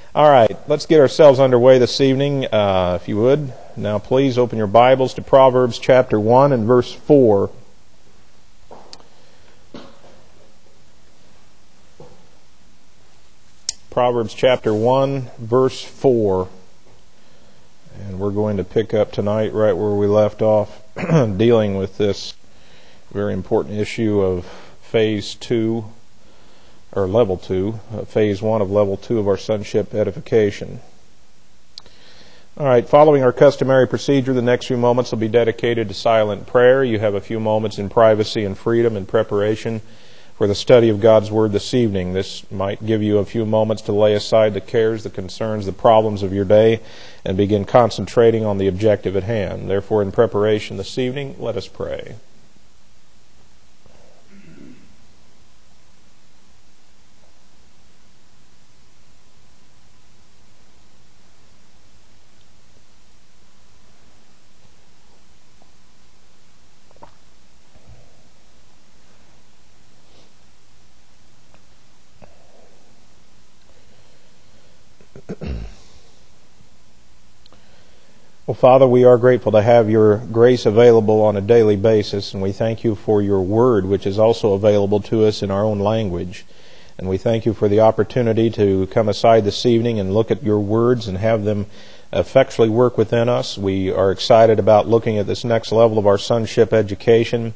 All right, let's get ourselves underway this evening, if you would. Now please open your Bibles to Proverbs chapter 1 and verse 4. Proverbs chapter 1, verse 4. And we're going to pick up tonight right where we left off, dealing with this very important issue of phase 2, or level 2, phase 1 of level 2 of our sonship edification. All right, following our customary procedure, the next few moments will be dedicated to silent prayer. You have a few moments in privacy and freedom in preparation for the study of God's Word this evening. This might give you a few moments to lay aside the cares, the concerns, the problems of your day, and begin concentrating on the objective at hand. Therefore, in preparation this evening, let us pray. Well, Father, we are grateful to have your grace available on a daily basis, and we thank you for your word, which is also available to us in our own language. And we thank you for the opportunity to come aside this evening and look at your words and have them effectually work within us. We are excited about looking at this next level of our sonship education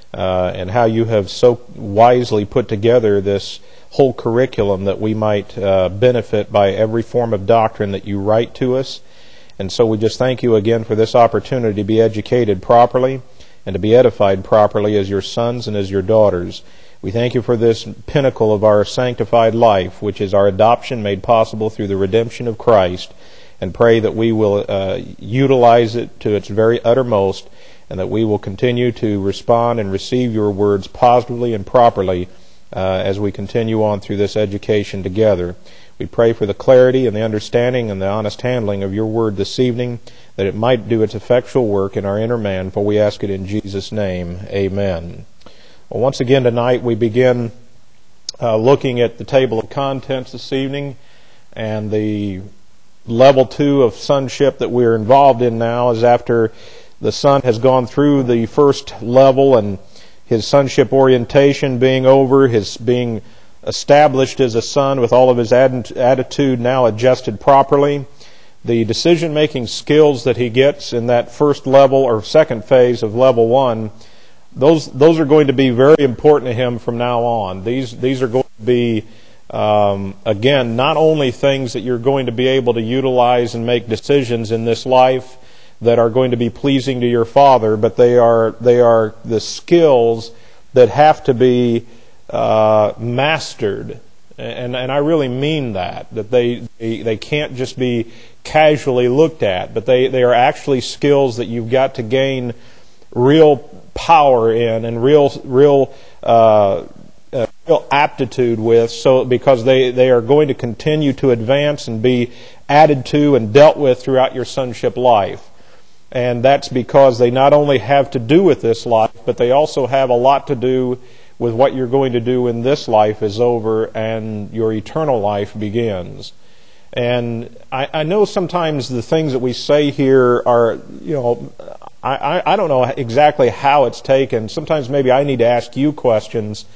and how you have so wisely put together this whole curriculum that we might benefit by every form of doctrine that you write to us. And so we just thank you again for this opportunity to be educated properly and to be edified properly as your sons and as your daughters. We thank you for this pinnacle of our sanctified life, which is our adoption made possible through the redemption of Christ, and pray that we will utilize it to its very uttermost, and that we will continue to respond and receive your words positively and properly as we continue on through this education together. We pray for the clarity and the understanding and the honest handling of your word this evening, that it might do its effectual work in our inner man, for we ask it in Jesus' name. Amen. Well, once again tonight we begin looking at the table of contents this evening, and the level 2 of sonship that we're involved in now is after the son has gone through the first level and his sonship orientation being over, his being established as a son with all of his attitude now adjusted properly. The decision-making skills that he gets in that first level or second phase of level 1, those are going to be very important to him from now on. These are going to be, again, not only things that you're going to be able to utilize and make decisions in this life that are going to be pleasing to your Father, but they are the skills that have to be mastered, and I really mean that they can't just be casually looked at, but they are actually skills that you've got to gain real power in and real aptitude with, so because they are going to continue to advance and be added to and dealt with throughout your sonship life. And that's because they not only have to do with this life, but they also have a lot to do with what you're going to do when this life is over and your eternal life begins. And I know sometimes the things that we say here are, I don't know exactly how it's taken. Sometimes maybe I need to ask you questions.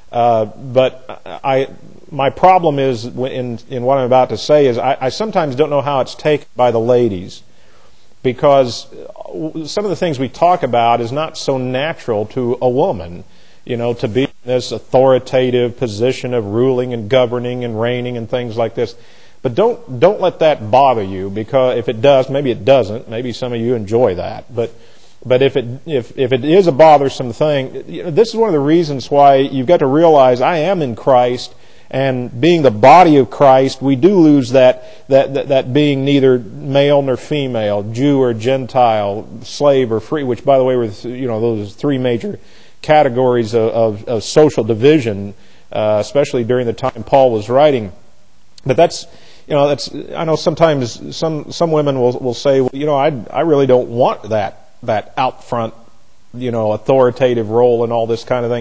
But my problem is in what I'm about to say is I sometimes don't know how it's taken by the ladies, because some of the things we talk about is not so natural to a woman. To be in this authoritative position of ruling and governing and reigning and things like this. But don't let that bother you, because if it does, maybe it doesn't. Maybe some of you enjoy that. But if it is a bothersome thing, this is one of the reasons why you've got to realize I am in Christ, and being the body of Christ, we do lose that being neither male nor female, Jew or Gentile, slave or free. Which, by the way, were those three major categories of social division, especially during the time Paul was writing. But that's I know sometimes some women will say, well, I really don't want that out front, authoritative role and all this kind of thing.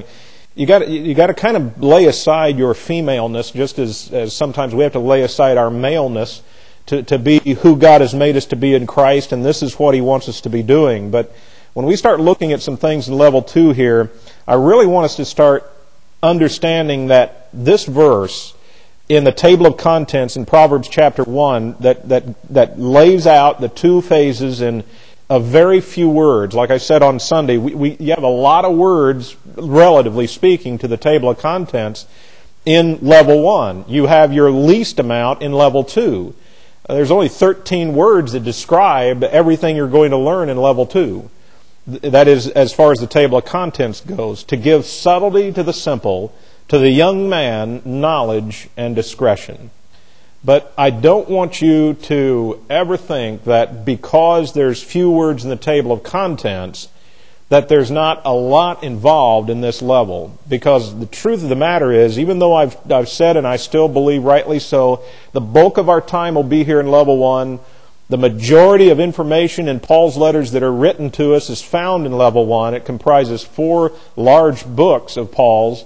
you got to kind of lay aside your femaleness, just as sometimes we have to lay aside our maleness to be who God has made us to be in Christ, and this is what He wants us to be doing. But when we start looking at some things in level 2 here, I really want us to start understanding that this verse in the table of contents in Proverbs chapter 1 that lays out the 2 phases in a very few words. Like I said on Sunday, you have a lot of words, relatively speaking, to the table of contents in level 1. You have your least amount in level 2. There's only 13 words that describe everything you're going to learn in level 2. That is, as far as the table of contents goes, to give subtlety to the simple, to the young man, knowledge and discretion. But I don't want you to ever think that because there's few words in the table of contents, that there's not a lot involved in this level. Because the truth of the matter is, even though I've said, and I still believe rightly so, the bulk of our time will be here in level 1. The majority of information in Paul's letters that are written to us is found in level 1. It comprises 4 large books of Paul's.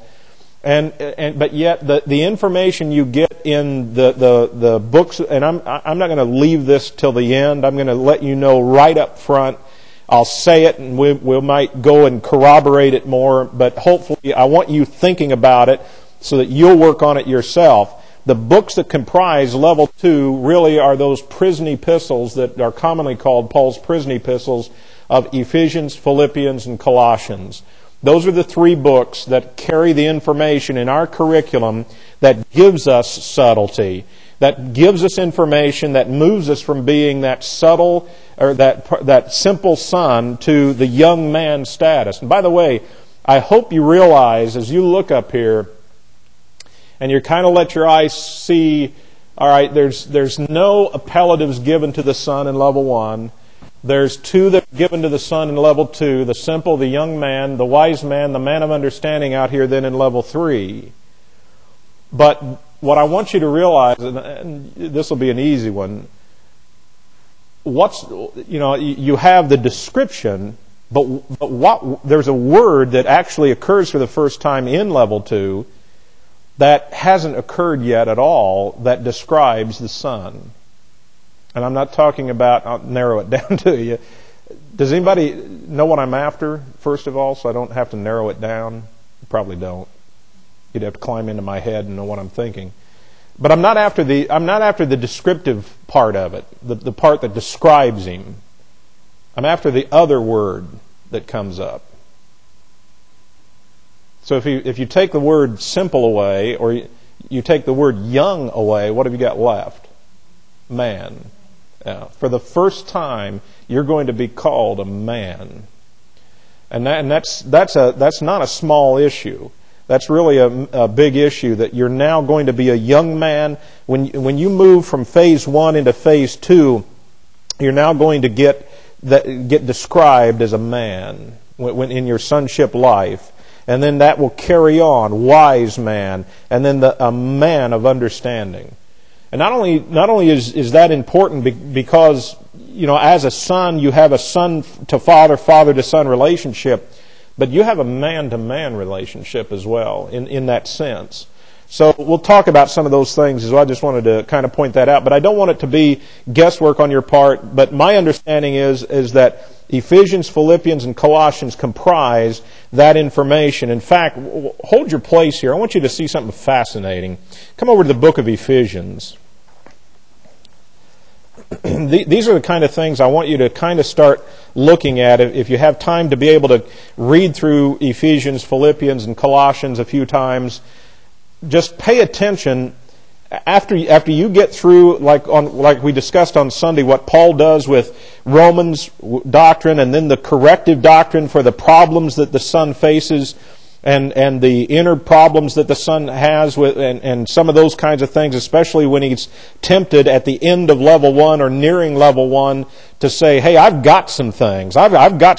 But yet the information you get in the books, and I'm not going to leave this till the end. I'm going to let you know right up front. I'll say it, and we might go and corroborate it more. But hopefully, I want you thinking about it so that you'll work on it yourself. The books that comprise level 2 really are those prison epistles that are commonly called Paul's prison epistles of Ephesians, Philippians, and Colossians. Those are the 3 books that carry the information in our curriculum that gives us subtlety, that gives us information that moves us from being that subtle or that simple son to the young man status. And by the way, I hope you realize as you look up here and you kind of let your eyes see, all right, there's no appellatives given to the son in level 1. There's 2 that are given to the son in level 2, the simple, the young man, the wise man, the man of understanding out here then in level 3. But what I want you to realize, and this will be an easy one, you have the description, but there's a word that actually occurs for the first time in level 2 that hasn't occurred yet at all that describes the son. And I'm not talking about, I'll narrow it down to you. Does anybody know what I'm after, first of all, so I don't have to narrow it down? You probably don't. You'd have to climb into my head and know what I'm thinking. But I'm not after the descriptive part of it, the part that describes him. I'm after the other word that comes up. So if you take the word simple away, or you take the word young away, what have you got left? Man. For the first time, you're going to be called a man, and that's not a small issue. That's really a big issue. That you're now going to be a young man. When you move from phase 1 into phase 2, you're now going to get described as a man when in your sonship life, and then that will carry on, wise man, and then a man of understanding. And not only is that important because, as a son, you have a son to father, father to son relationship, but you have a man to man relationship as well in that sense. So we'll talk about some of those things as well. I just wanted to kind of point that out. But I don't want it to be guesswork on your part. But my understanding is that Ephesians, Philippians, and Colossians comprise that information. In fact, hold your place here. I want you to see something fascinating. Come over to the book of Ephesians. These are the kind of things I want you to kind of start looking at. If you have time to be able to read through Ephesians, Philippians, and Colossians a few times, just pay attention. After you get through, like we discussed on Sunday, what Paul does with Romans doctrine, and then the corrective doctrine for the problems that the son faces, and the inner problems that the son has with, and some of those kinds of things, especially when he's tempted at the end of level 1 or nearing level 1 to say, "Hey, I've got some things. I've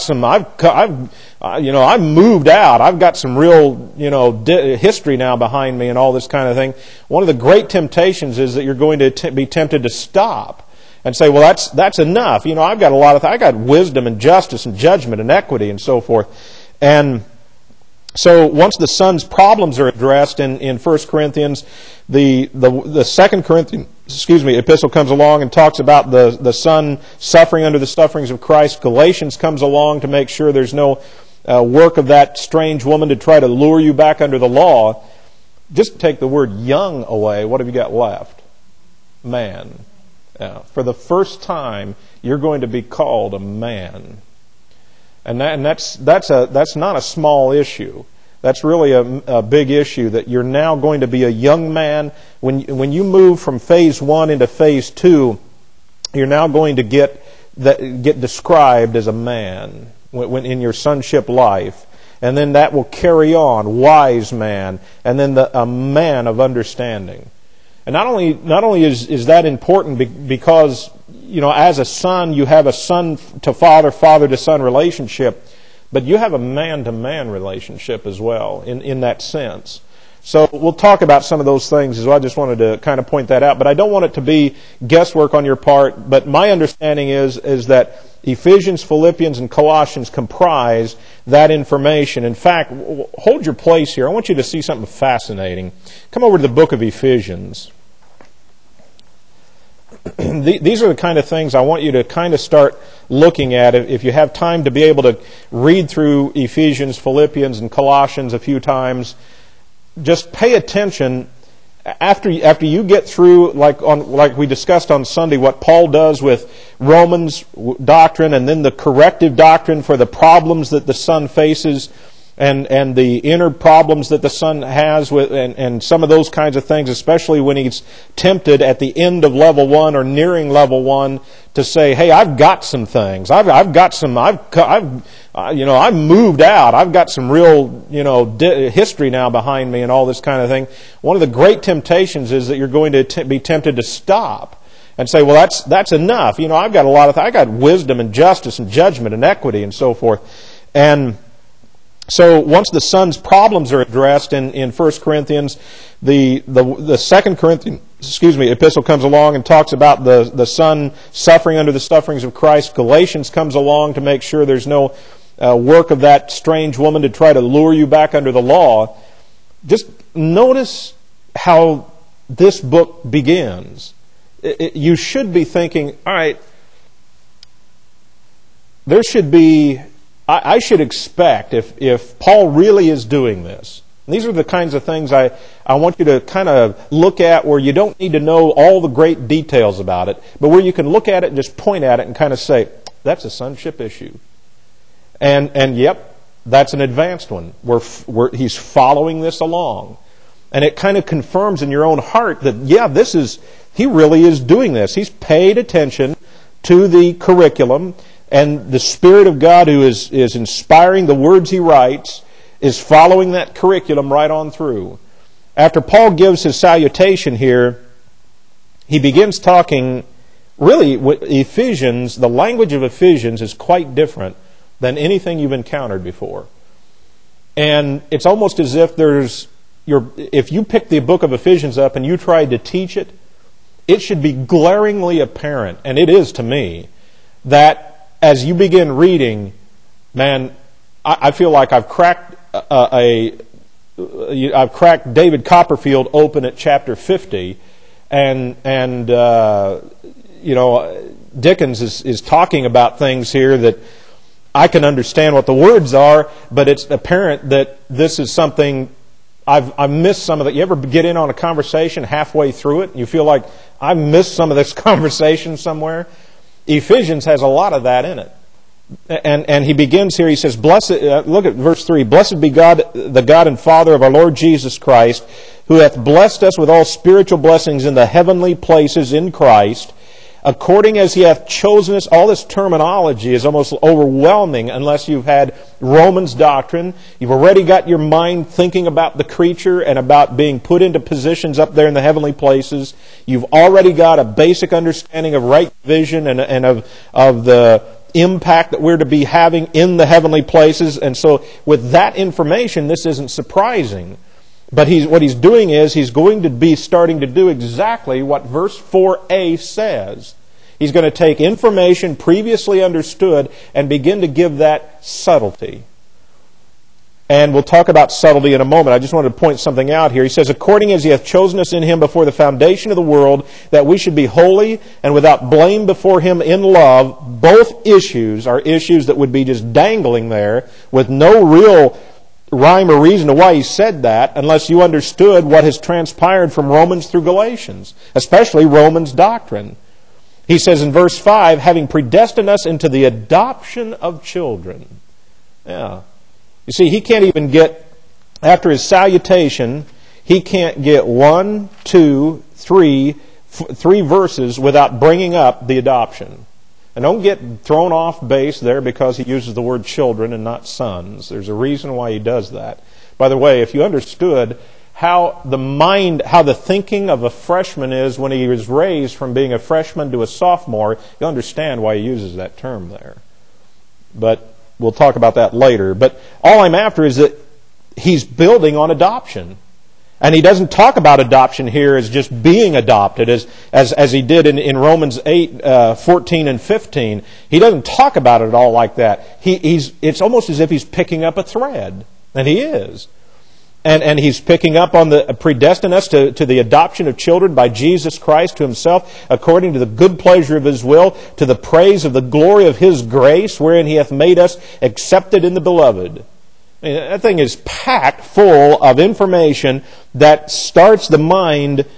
moved out. I've got some real, history now behind me and all this kind of thing." One of the great temptations is that you're going to be tempted to stop and say, "Well, that's enough. I've got I got wisdom and justice and judgment and equity and so forth." And So once the son's problems are addressed in 1 Corinthians, the second Corinthians, epistle comes along and talks about the son suffering under the sufferings of Christ. Galatians comes along to make sure there's no work of that strange woman to try to lure you back under the law. Just take the word young away. What have you got left? Man. For the first time, you're going to be called a man. And that's not a small issue. That's really a big issue, that you're now going to be a young man. When you move from phase 1 into phase 2, you're now going to get described as a man when in your sonship life. And then that will carry on, wise man, and then a man of understanding. And not only is that important because, as a son, you have a son to father, father to son relationship, but you have a man-to-man relationship as well in that sense. So we'll talk about some of those things as well. I just wanted to kind of point that out. But I don't want it to be guesswork on your part. But my understanding is that Ephesians, Philippians, and Colossians comprise that information. In fact, hold your place here. I want you to see something fascinating. Come over to the book of Ephesians. These are the kind of things I want you to kind of start looking at. If you have time to be able to read through Ephesians, Philippians, and Colossians a few times, just pay attention. After you get through, like we discussed on Sunday, what Paul does with Romans doctrine and then the corrective doctrine for the problems that the son faces and the inner problems that the son has with and some of those kinds of things, especially when he's tempted at the end of level 1 or nearing level 1 to say, "Hey, I've got some things. I've moved out. I've got some real history now behind me and all this kind of thing." One of the great temptations is that you're going to be tempted to stop and say, "Well, that's enough. I've got I got wisdom and justice and judgment and equity and so forth." And so once the son's problems are addressed in 1 Corinthians, the second Corinthians, epistle comes along and talks about the son suffering under the sufferings of Christ. Galatians comes along to make sure there's no work of that strange woman to try to lure you back under the law. Just notice how this book begins. You should be thinking, all right, there should be... I should expect, if Paul really is doing this, and these are the kinds of things I want you to kind of look at where you don't need to know all the great details about it, but where you can look at it and just point at it and kind of say, that's a sonship issue. And yep, that's an advanced one, where he's following this along. And it kind of confirms in your own heart that, yeah, he really is doing this. He's paid attention to the curriculum. And the Spirit of God who is inspiring the words he writes is following that curriculum right on through. After Paul gives his salutation here, he begins talking, really, Ephesians, the language of Ephesians is quite different than anything you've encountered before. And it's almost as if if you pick the book of Ephesians up and you tried to teach it, it should be glaringly apparent, and it is to me, that as you begin reading, man, I feel like I've cracked David Copperfield open at chapter 50, and Dickens is talking about things here that I can understand what the words are, but it's apparent that this is something I've missed some of that. You ever get in on a conversation halfway through it and you feel like I've missed some of this conversation somewhere? Ephesians has a lot of that in it. And he begins here, he says, "Blessed," look at verse 3, "Blessed be God, the God and Father of our Lord Jesus Christ, who hath blessed us with all spiritual blessings in the heavenly places in Christ, according as he hath chosen us." All this terminology is almost overwhelming unless you've had Romans doctrine. You've already got your mind thinking about the creature and about being put into positions up there in the heavenly places. You've already got a basic understanding of right vision and of the impact that we're to be having in the heavenly places. And so with that information, this isn't surprising. But what he's doing is he's going to be starting to do exactly what verse 4a says. He's going to take information previously understood and begin to give that subtlety. And we'll talk about subtlety in a moment. I just wanted to point something out here. He says, according as he hath chosen us in him before the foundation of the world, that we should be holy and without blame before him in love. Both issues are issues that would be just dangling there with no real rhyme or reason to why he said that unless you understood what has transpired from Romans through Galatians, especially Romans doctrine. He says in verse 5, having predestined us into the adoption of children. Yeah. You see, he can't even get, after his salutation, he can't get 1, 2, 3 verses without bringing up the adoption. And don't get thrown off base there because he uses the word children and not sons. There's a reason why he does that. By the way, if you understood how the thinking of a freshman is when he was raised from being a freshman to a sophomore, you'll understand why he uses that term there. But we'll talk about that later. But all I'm after is that he's building on adoption. And he doesn't talk about adoption here as just being adopted, as he did in Romans 8, 14 and 15. He doesn't talk about it at all like that. It's almost as if he's picking up a thread. And he is. And he's picking up on the predestined us to the adoption of children by Jesus Christ to himself, according to the good pleasure of his will, to the praise of the glory of his grace, wherein he hath made us accepted in the beloved. That thing is packed full of information that starts the mind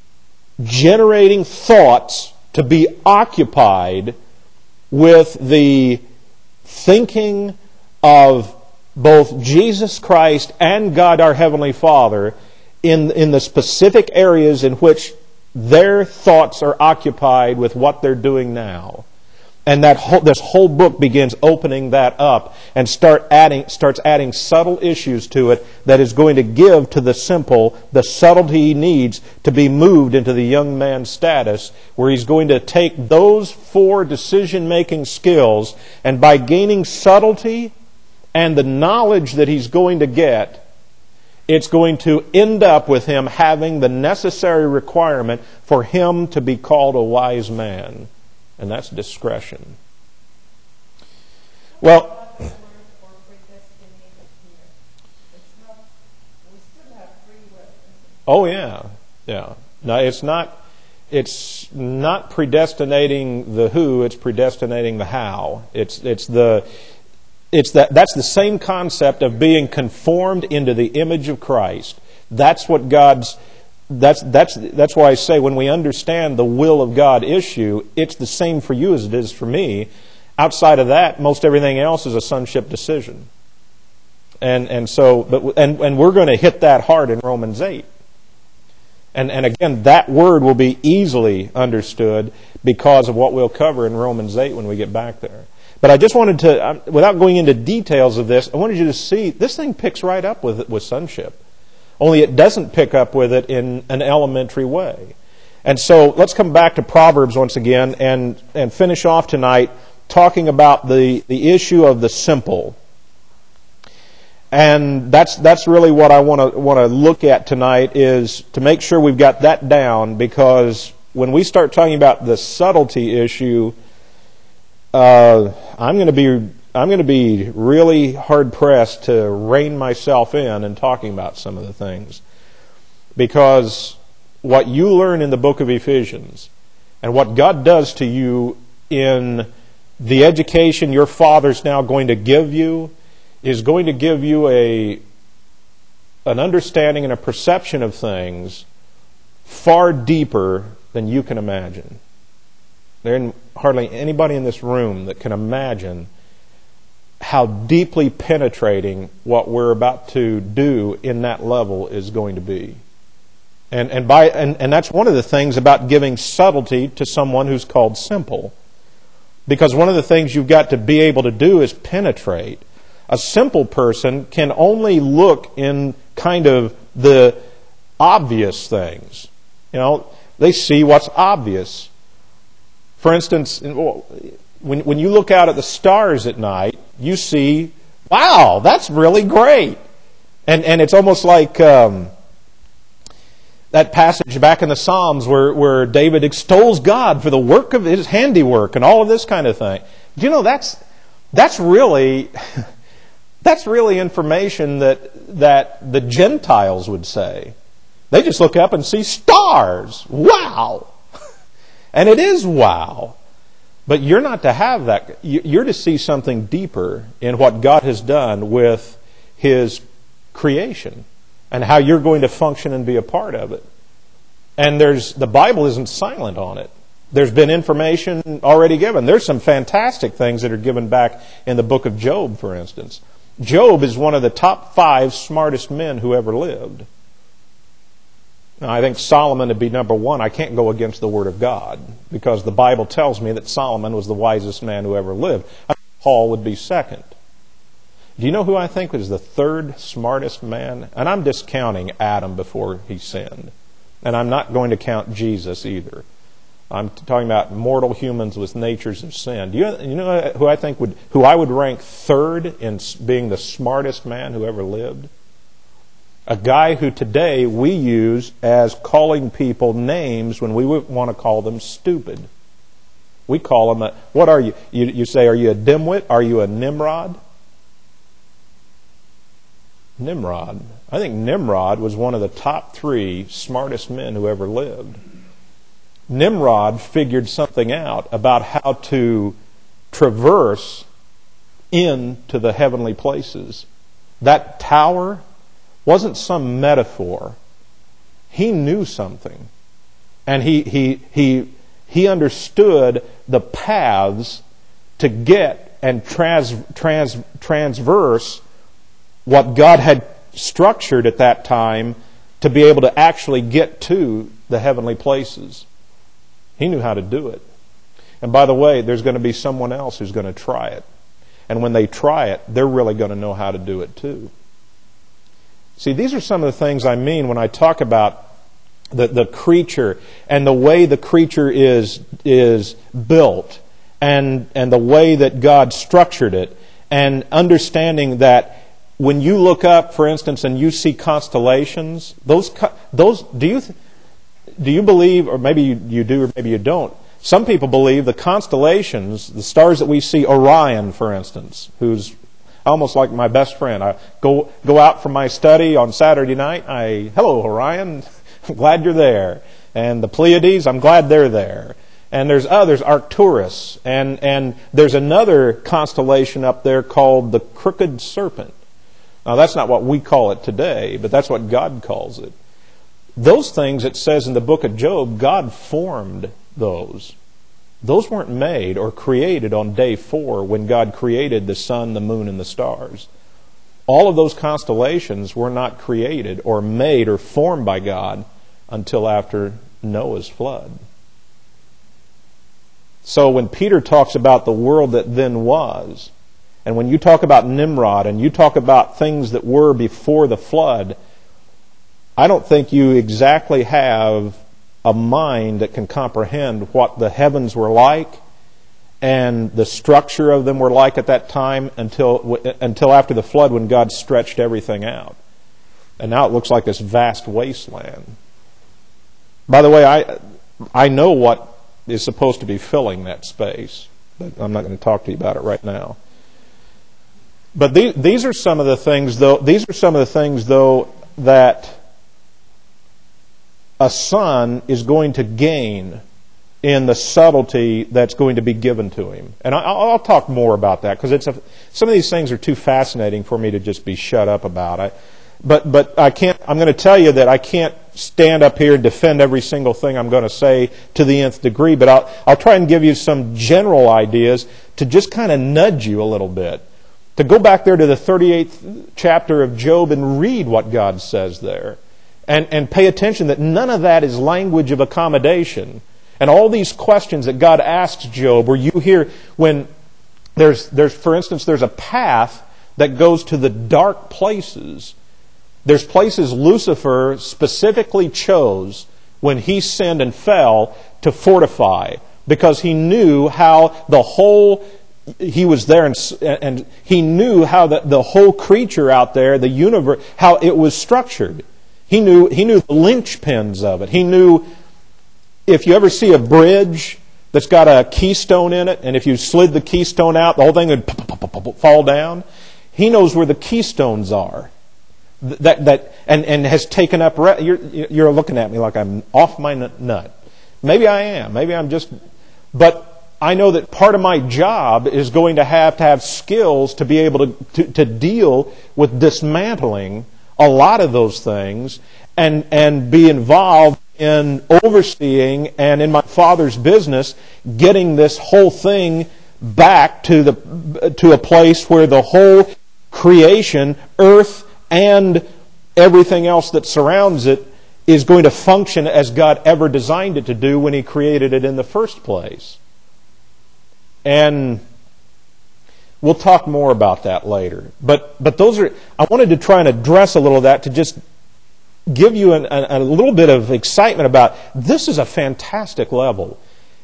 generating thoughts to be occupied with the thinking of both Jesus Christ and God our Heavenly Father in the specific areas in which their thoughts are occupied with what they're doing now. And this whole book begins opening that up and starts adding subtle issues to it that is going to give to the simple the subtlety he needs to be moved into the young man's status, where he's going to take those 4 decision-making skills, and by gaining subtlety and the knowledge that he's going to get, it's going to end up with him having the necessary requirement for him to be called a wise man. And that's discretion. Well, oh yeah. No, it's not predestinating the who, it's predestinating the how. That's the same concept of being conformed into the image of Christ. That's what God's That's why I say when we understand the will of God issue, it's the same for you as it is for me. Outside of that, most everything else is a sonship decision. And we're going to hit that hard in Romans 8. And again, that word will be easily understood because of what we'll cover in Romans 8 when we get back there. But I just wanted to, without going into details of this, I wanted you to see this thing picks right up with sonship. Only it doesn't pick up with it in an elementary way. And so let's come back to Proverbs once again and finish off tonight talking about the issue of the simple. And that's really what I want to look at tonight, is to make sure we've got that down, because when we start talking about the subtlety issue, I'm going to be really hard-pressed to rein myself in talking about some of the things. Because what you learn in the book of Ephesians and what God does to you in the education your Father's now going to give you is going to give you an understanding and a perception of things far deeper than you can imagine. There isn't hardly anybody in this room that can imagine how deeply penetrating what we're about to do in that level is going to be. And that's one of the things about giving subtlety to someone who's called simple. Because one of the things you've got to be able to do is penetrate. A simple person can only look in kind of the obvious things. You know, they see what's obvious. For instance, when you look out at the stars at night, you see, wow, that's really great. And it's almost like that passage back in the Psalms where David extols God for the work of his handiwork and all of this kind of thing. Do you know that's really That's really information that the Gentiles would say. They just look up and see stars. Wow! And it is wow. But you're not to have that. You're to see something deeper in what God has done with His creation and how you're going to function and be a part of it. And the Bible isn't silent on it. There's been information already given. There's some fantastic things that are given back in the book of Job, for instance. Job is one of the top 5 smartest men who ever lived. Now, I think Solomon would be number 1. I can't go against the Word of God because the Bible tells me that Solomon was the wisest man who ever lived. I think Paul would be second. Do you know who I think was the 3rd smartest man? And I'm discounting Adam before he sinned. And I'm not going to count Jesus either. I'm talking about mortal humans with natures of sin. Do you know who I would rank 3rd in being the smartest man who ever lived? A guy who today we use as calling people names when we would want to call them stupid. We call them what are you? You say, are you a dimwit? Are you a Nimrod? Nimrod. I think Nimrod was one of the top 3 smartest men who ever lived. Nimrod figured something out about how to traverse into the heavenly places. That tower wasn't some metaphor. He knew something. And he understood the paths to get and transverse what God had structured at that time to be able to actually get to the heavenly places. He knew how to do it. And by the way, there's going to be someone else who's going to try it. And when they try it, they're really going to know how to do it too. See, these are some of the things I mean when I talk about the creature and the way the creature is built and the way that God structured it, and understanding that when you look up, for instance, and you see constellations, those do you believe, or maybe you do or maybe you don't, some people believe the constellations, the stars that we see, Orion, for instance, who's almost like my best friend. I go out from my study on Saturday night. Hello, Orion. I'm glad you're there. And the Pleiades, I'm glad they're there. And there's others, Arcturus. And there's another constellation up there called the Crooked Serpent. Now, that's not what we call it today, but that's what God calls it. Those things, it says in the book of Job, God formed those. Those weren't made or created on day 4 when God created the sun, the moon, and the stars. All of those constellations were not created or made or formed by God until after Noah's flood. So when Peter talks about the world that then was, and when you talk about Nimrod and you talk about things that were before the flood, I don't think you exactly have a mind that can comprehend what the heavens were like and the structure of them were like at that time until after the flood, when God stretched everything out. And now it looks like this vast wasteland. By the way, I know what is supposed to be filling that space, but I'm not going to talk to you about it right now. But these are some of the things, though. These are some of the things, though, that a son is going to gain in the subtlety that's going to be given to him. And I'll talk more about that because some of these things are too fascinating for me to just be shut up about. But I can't. I'm going to tell you that I can't stand up here and defend every single thing I'm going to say to the nth degree. But I'll try and give you some general ideas to just kind of nudge you a little bit. To go back there to the 38th chapter of Job and read what God says there. And pay attention that none of that is language of accommodation. And all these questions that God asks Job, where you hear when there's for instance, there's a path that goes to the dark places. There's places Lucifer specifically chose when he sinned and fell to fortify, because he knew how he was there and he knew how the whole creature out there, the universe, how it was structured. He knew the linchpins of it. He knew if you ever see a bridge that's got a keystone in it, and if you slid the keystone out, the whole thing would fall down. He knows where the keystones are. And has taken up... You're looking at me like I'm off my nut. Maybe I am. Maybe I'm just... But I know that part of my job is going to have skills to be able to deal with dismantling a lot of those things and be involved in overseeing and in my Father's business, getting this whole thing back to a place where the whole creation, earth and everything else that surrounds it, is going to function as God ever designed it to do when He created it in the first place. And we'll talk more about that later. But those are... I wanted to try and address a little of that to just give you a little bit of excitement about this is a fantastic level.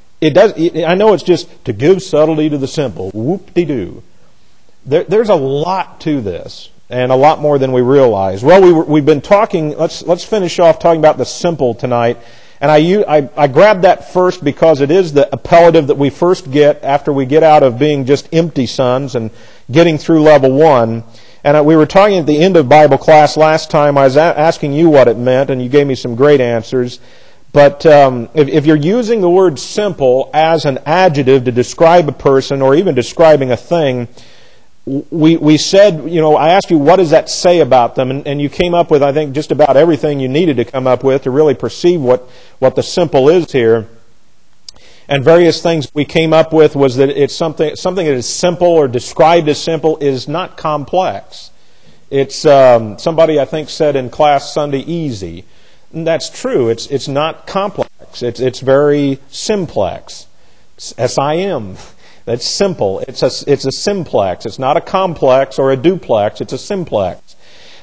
I know it's just to give subtlety to the simple. Whoop-de-doo. There's a lot to this, and a lot more than we realize. Well, we've been talking... Let's finish off talking about the simple tonight. And I grabbed that first because it is the appellative that we first get after we get out of being just empty sons and getting through level 1. And we were talking at the end of Bible class last time. I was asking you what it meant, and you gave me some great answers. But if you're using the word simple as an adjective to describe a person or even describing a thing, we said, I asked you, what does that say about them? And you came up with, I think, just about everything you needed to come up with to really perceive what the simple is here. And various things we came up with was that it's something that is simple or described as simple is not complex. It's somebody I think said in class Sunday, easy. And that's true. It's not complex. It's very simplex. S-I-M. That's simple. It's a simplex. It's not a complex or a duplex. It's a simplex.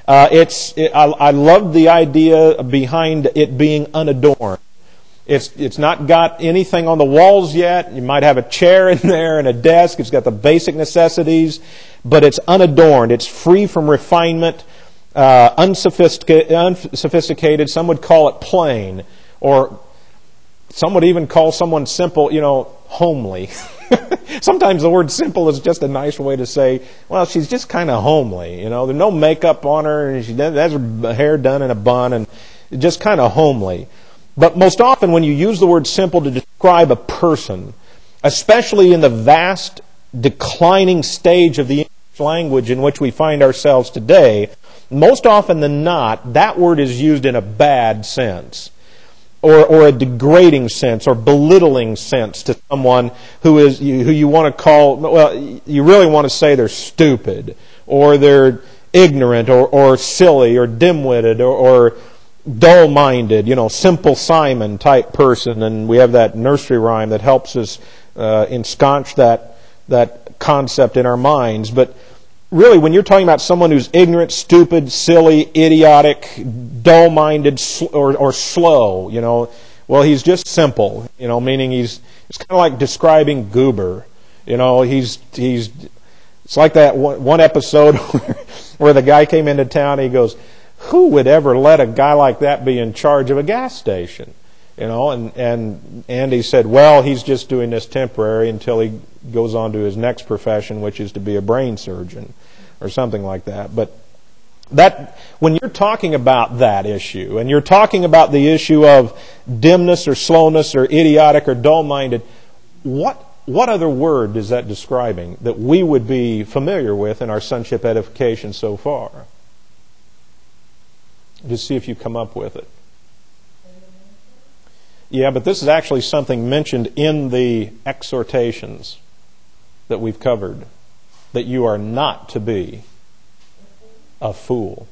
I love the idea behind it being unadorned. It's not got anything on the walls yet. You might have a chair in there and a desk. It's got the basic necessities, but it's unadorned. It's free from refinement, unsophisticated. Some would call it plain, or some would even call someone simple, homely. Sometimes the word simple is just a nice way to say, well, she's just kind of homely. There's no makeup on her, and she has her hair done in a bun, and just kind of homely. But most often when you use the word simple to describe a person, especially in the vast declining stage of the English language in which we find ourselves today, most often than not, that word is used in a bad sense. Or a degrading sense or belittling sense to someone who you want to call, well, you really want to say they're stupid or they're ignorant or silly or dim-witted or dull-minded, Simple Simon type person. And we have that nursery rhyme that helps us ensconce that concept in our minds. But really, when you're talking about someone who's ignorant, stupid, silly, idiotic, dull-minded, or slow, well, he's just simple, meaning it's kind of like describing goober. It's like that one episode where the guy came into town and he goes, who would ever let a guy like that be in charge of a gas station? And Andy said, well, he's just doing this temporary until he goes on to his next profession, which is to be a brain surgeon or something like that. But when you're talking about that issue, and you're talking about the issue of dimness or slowness or idiotic or dull-minded, what other word is that describing that we would be familiar with in our sonship edification so far? Just see if you come up with it. Yeah, but this is actually something mentioned in the exhortations that we've covered, that you are not to be a fool.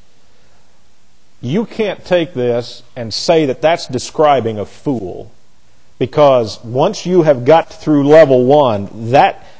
You can't take this and say that that's describing a fool, because once you have got through level 1,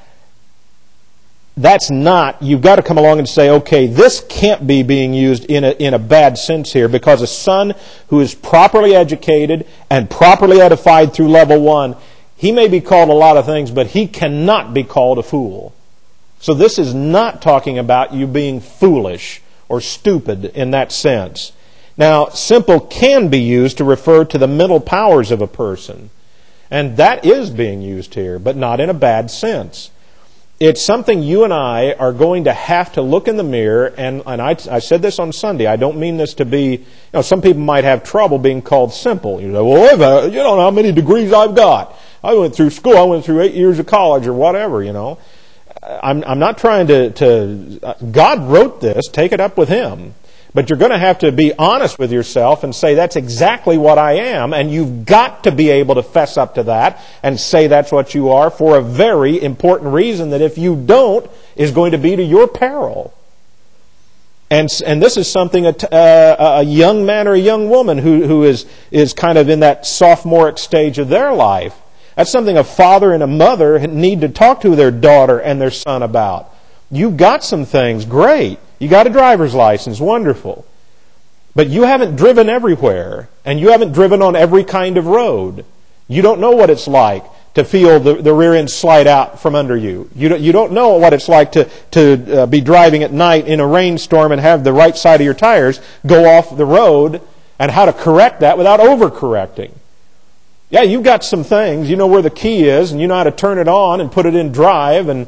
that's not, you've got to come along and say, okay, this can't be being used in a bad sense here, because a son who is properly educated and properly edified through level 1, he may be called a lot of things, but he cannot be called a fool. So this is not talking about you being foolish or stupid in that sense. Now, simple can be used to refer to the mental powers of a person, and that is being used here, but not in a bad sense. it's something you and I are going to have to look in the mirror, and I said this on Sunday. I don't mean this to be, some people might have trouble being called simple. You know, well, you don't know how many degrees I've got. I went through school. I went through 8 years of college or whatever, I'm not trying to God wrote this. Take it up with Him. But you're going to have to be honest with yourself and say, that's exactly what I am, and you've got to be able to fess up to that and say that's what you are for a very important reason that if you don't, is going to be to your peril. And this is something a young man or a young woman who is kind of in that sophomoric stage of their life. That's something a father and a mother need to talk to their daughter and their son about. You've got some things, great. You got a driver's license, wonderful. But you haven't driven everywhere, and you haven't driven on every kind of road. You don't know what it's like to feel the rear end slide out from under you. You don't know what it's like to be driving at night in a rainstorm and have the right side of your tires go off the road, and how to correct that without overcorrecting. Yeah, you've got some things. You know where the key is, and you know how to turn it on and put it in drive, and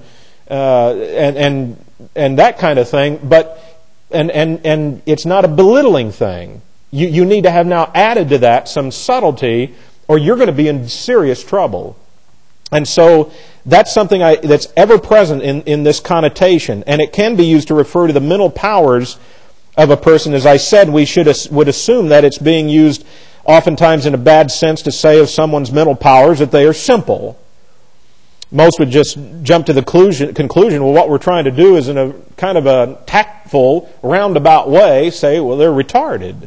that kind of thing, but and it's not a belittling thing. You need to have now added to that some subtlety, or you're going to be in serious trouble. And so that's something that's ever present in this connotation, and it can be used to refer to the mental powers of a person. As I said, we would assume that it's being used oftentimes in a bad sense to say of someone's mental powers that they are simple. Most would just jump to the conclusion, well, what we're trying to do is in a kind of a tactful, roundabout way, say, well, they're retarded.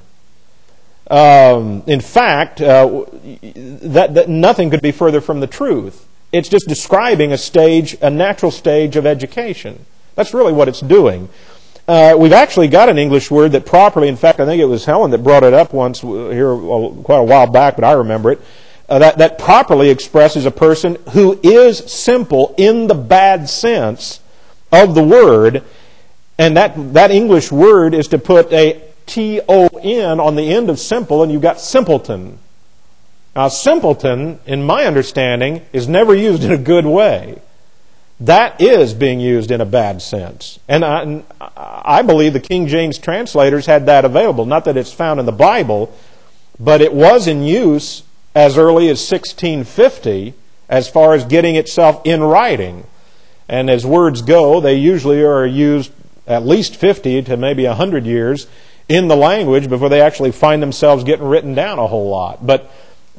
In fact, that nothing could be further from the truth. It's just describing a natural stage of education. That's really what it's doing. We've actually got an English word that properly, in fact, I think it was Helen that brought it up once here quite a while back, but I remember it. That properly expresses a person who is simple in the bad sense of the word, and that English word is to put a T-O-N on the end of simple, and you've got simpleton. Now, simpleton, in my understanding, is never used in a good way. That is being used in a bad sense. And I believe the King James translators had that available. Not that it's found in the Bible, but it was in use as early as 1650 as far as getting itself in writing. And as words go, they usually are used at least 50 to maybe 100 years in the language before they actually find themselves getting written down a whole lot. But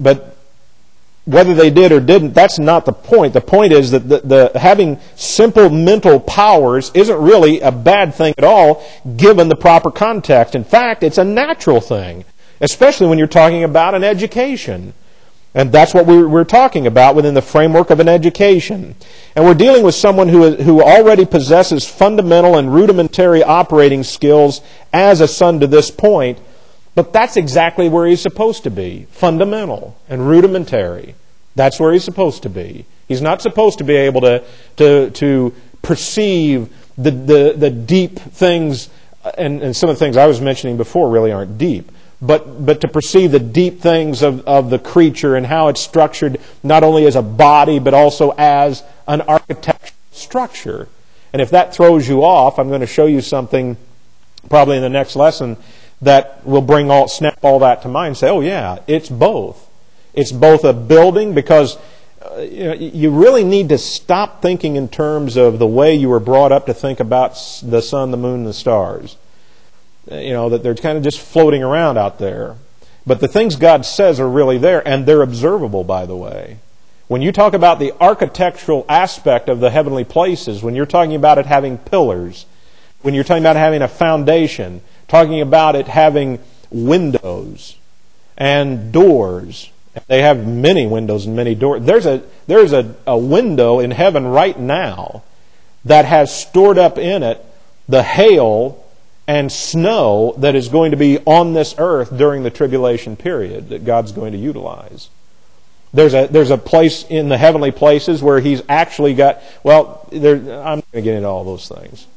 whether they did or didn't, that's not the point. The point is that the having simple mental powers isn't really a bad thing at all, given the proper context. In fact, it's a natural thing, especially when you're talking about an education. And that's what we're talking about within the framework of an education. And we're dealing with someone who already possesses fundamental and rudimentary operating skills as a son to this point. But that's exactly where he's supposed to be. Fundamental and rudimentary. That's where he's supposed to be. He's not supposed to be able to perceive the deep things, and some of the things I was mentioning before really aren't deep. But to perceive the deep things of the creature and how it's structured not only as a body but also as an architectural structure. And if that throws you off, I'm going to show you something probably in the next lesson that will snap all that to mind and say, oh yeah, it's both. It's both a building because you really need to stop thinking in terms of the way you were brought up to think about the sun, the moon, and the stars. That they're kind of just floating around out there. But the things God says are really there, and they're observable, by the way. When you talk about the architectural aspect of the heavenly places, when you're talking about it having pillars, when you're talking about having a foundation, talking about it having windows and doors, they have many windows and many doors. There's a window in heaven right now that has stored up in it the hail and snow that is going to be on this earth during the tribulation period that God's going to utilize. There's a place in the heavenly places where He's actually got, I'm not going to get into all those things.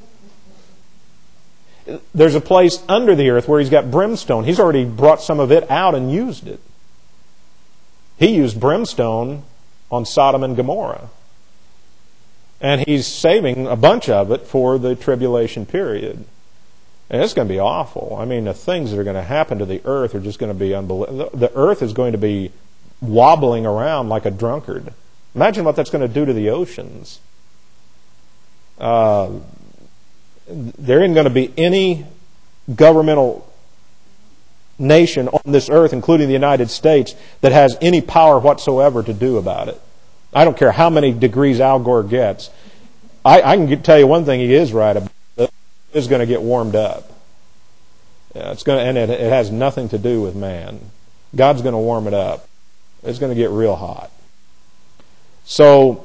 There's a place under the earth where He's got brimstone. He's already brought some of it out and used it. He used brimstone on Sodom and Gomorrah. And He's saving a bunch of it for the tribulation period. And it's going to be awful. I mean, the things that are going to happen to the earth are just going to be unbelievable. The earth is going to be wobbling around like a drunkard. Imagine what that's going to do to the oceans. There isn't going to be any governmental nation on this earth, including the United States, that has any power whatsoever to do about it. I don't care how many degrees Al Gore gets. I can tell you one thing he is right about. It is going to get warmed up. Yeah, and it has nothing to do with man. God's going to warm it up. It's going to get real hot. So,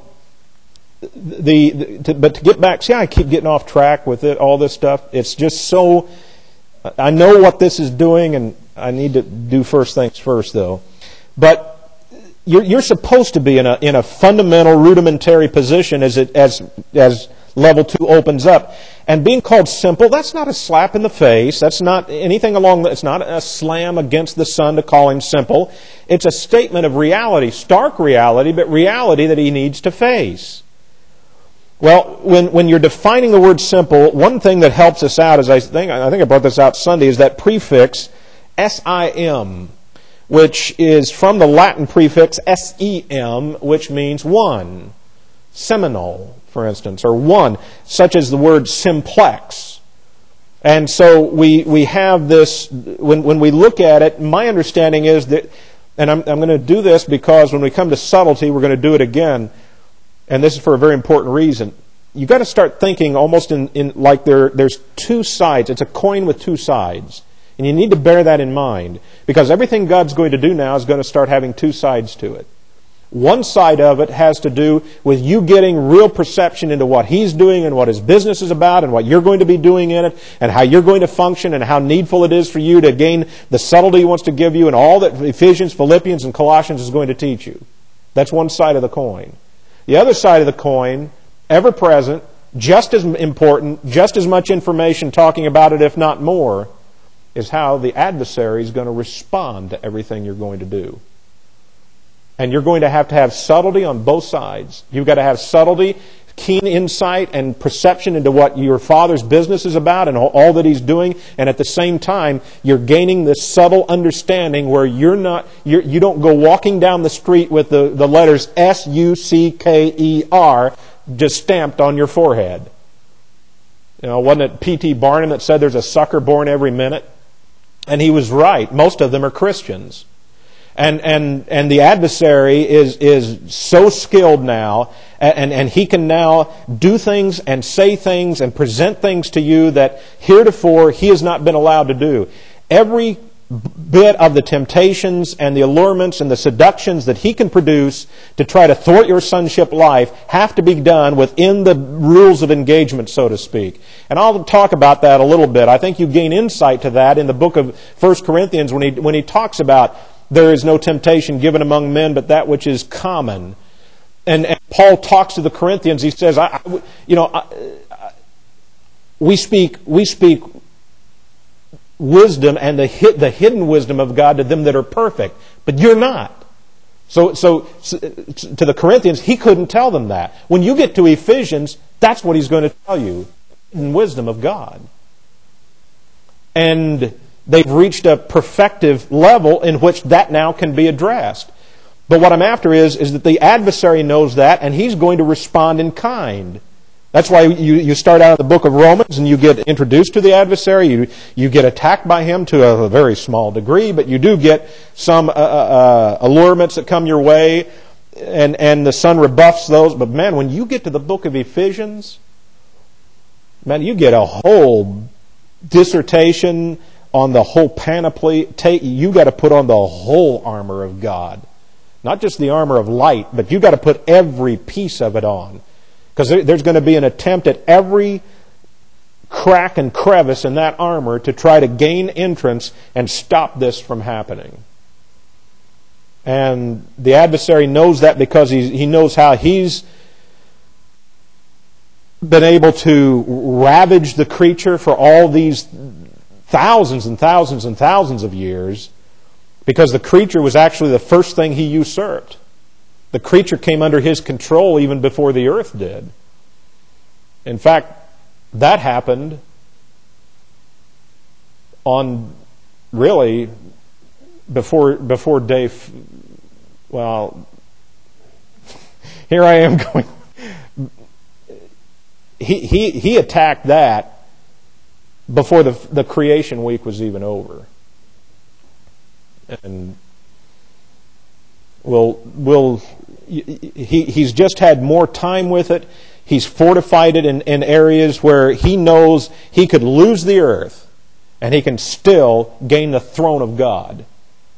but to get back, see how I keep getting off track with it, all this stuff? It's just so, I know what this is doing, and I need to do first things first, though. But you're supposed to be in a fundamental, rudimentary position as level 2 opens up. And being called simple, that's not a slap in the face. That's not anything it's not a slam against the Son to call Him simple. It's a statement of reality, stark reality, but reality that He needs to face. Well, when you're defining the word simple, one thing that helps us out, I think I brought this out Sunday, is that prefix sim, which is from the Latin prefix sem, which means one. Seminal, for instance, or one, such as the word simplex. And so we have this, when we look at it, my understanding is that, and I'm going to do this because when we come to subtlety, we're going to do it again, and this is for a very important reason. You've got to start thinking almost in like there's two sides. It's a coin with two sides. And you need to bear that in mind, because everything God's going to do now is going to start having two sides to it. One side of it has to do with you getting real perception into what He's doing and what His business is about and what you're going to be doing in it and how you're going to function and how needful it is for you to gain the subtlety He wants to give you and all that Ephesians, Philippians, and Colossians is going to teach you. That's one side of the coin. The other side of the coin, ever present, just as important, just as much information talking about it, if not more, is how the adversary is going to respond to everything you're going to do. And you're going to have subtlety on both sides. You've got to have subtlety, keen insight, and perception into what your Father's business is about and all that He's doing. And at the same time, you're gaining this subtle understanding where you don't go walking down the street with the letters S-U-C-K-E-R just stamped on your forehead. You know, wasn't it P.T. Barnum that said there's a sucker born every minute? And he was right. Most of them are Christians. And the adversary is so skilled now, and he can now do things and say things and present things to you that heretofore he has not been allowed to do. Every bit of the temptations and the allurements and the seductions that he can produce to try to thwart your sonship life have to be done within the rules of engagement, so to speak. And I'll talk about that a little bit. I think you gain insight to that in the book of 1 Corinthians when he talks about there is no temptation given among men but that which is common. And Paul talks to the Corinthians. He says, we speak wisdom and the hidden wisdom of God to them that are perfect, but you're not. So to the Corinthians, he couldn't tell them that. When you get to Ephesians, that's what he's going to tell you, hidden wisdom of God. And they've reached a perfective level in which that now can be addressed. But what I'm after is that the adversary knows that, and he's going to respond in kind. That's why you start out in the book of Romans and you get introduced to the adversary. You get attacked by him to a very small degree, but you do get some allurements that come your way, and the Son rebuffs those. But man, when you get to the book of Ephesians, man, you get a whole dissertation on the whole panoply. You got to put on the whole armor of God. Not just the armor of light, but you got to put every piece of it on. Because there's going to be an attempt at every crack and crevice in that armor to try to gain entrance and stop this from happening. And the adversary knows that because he knows how he's been able to ravage the creature for all these thousands and thousands and thousands of years, because the creature was actually the first thing he usurped. The creature came under his control even before the earth did. In fact, that happened on really before day. Well, here I am going. He attacked that before the creation week was even over, and he's just had more time with it. He's fortified it in areas where he knows he could lose the earth and he can still gain the throne of God.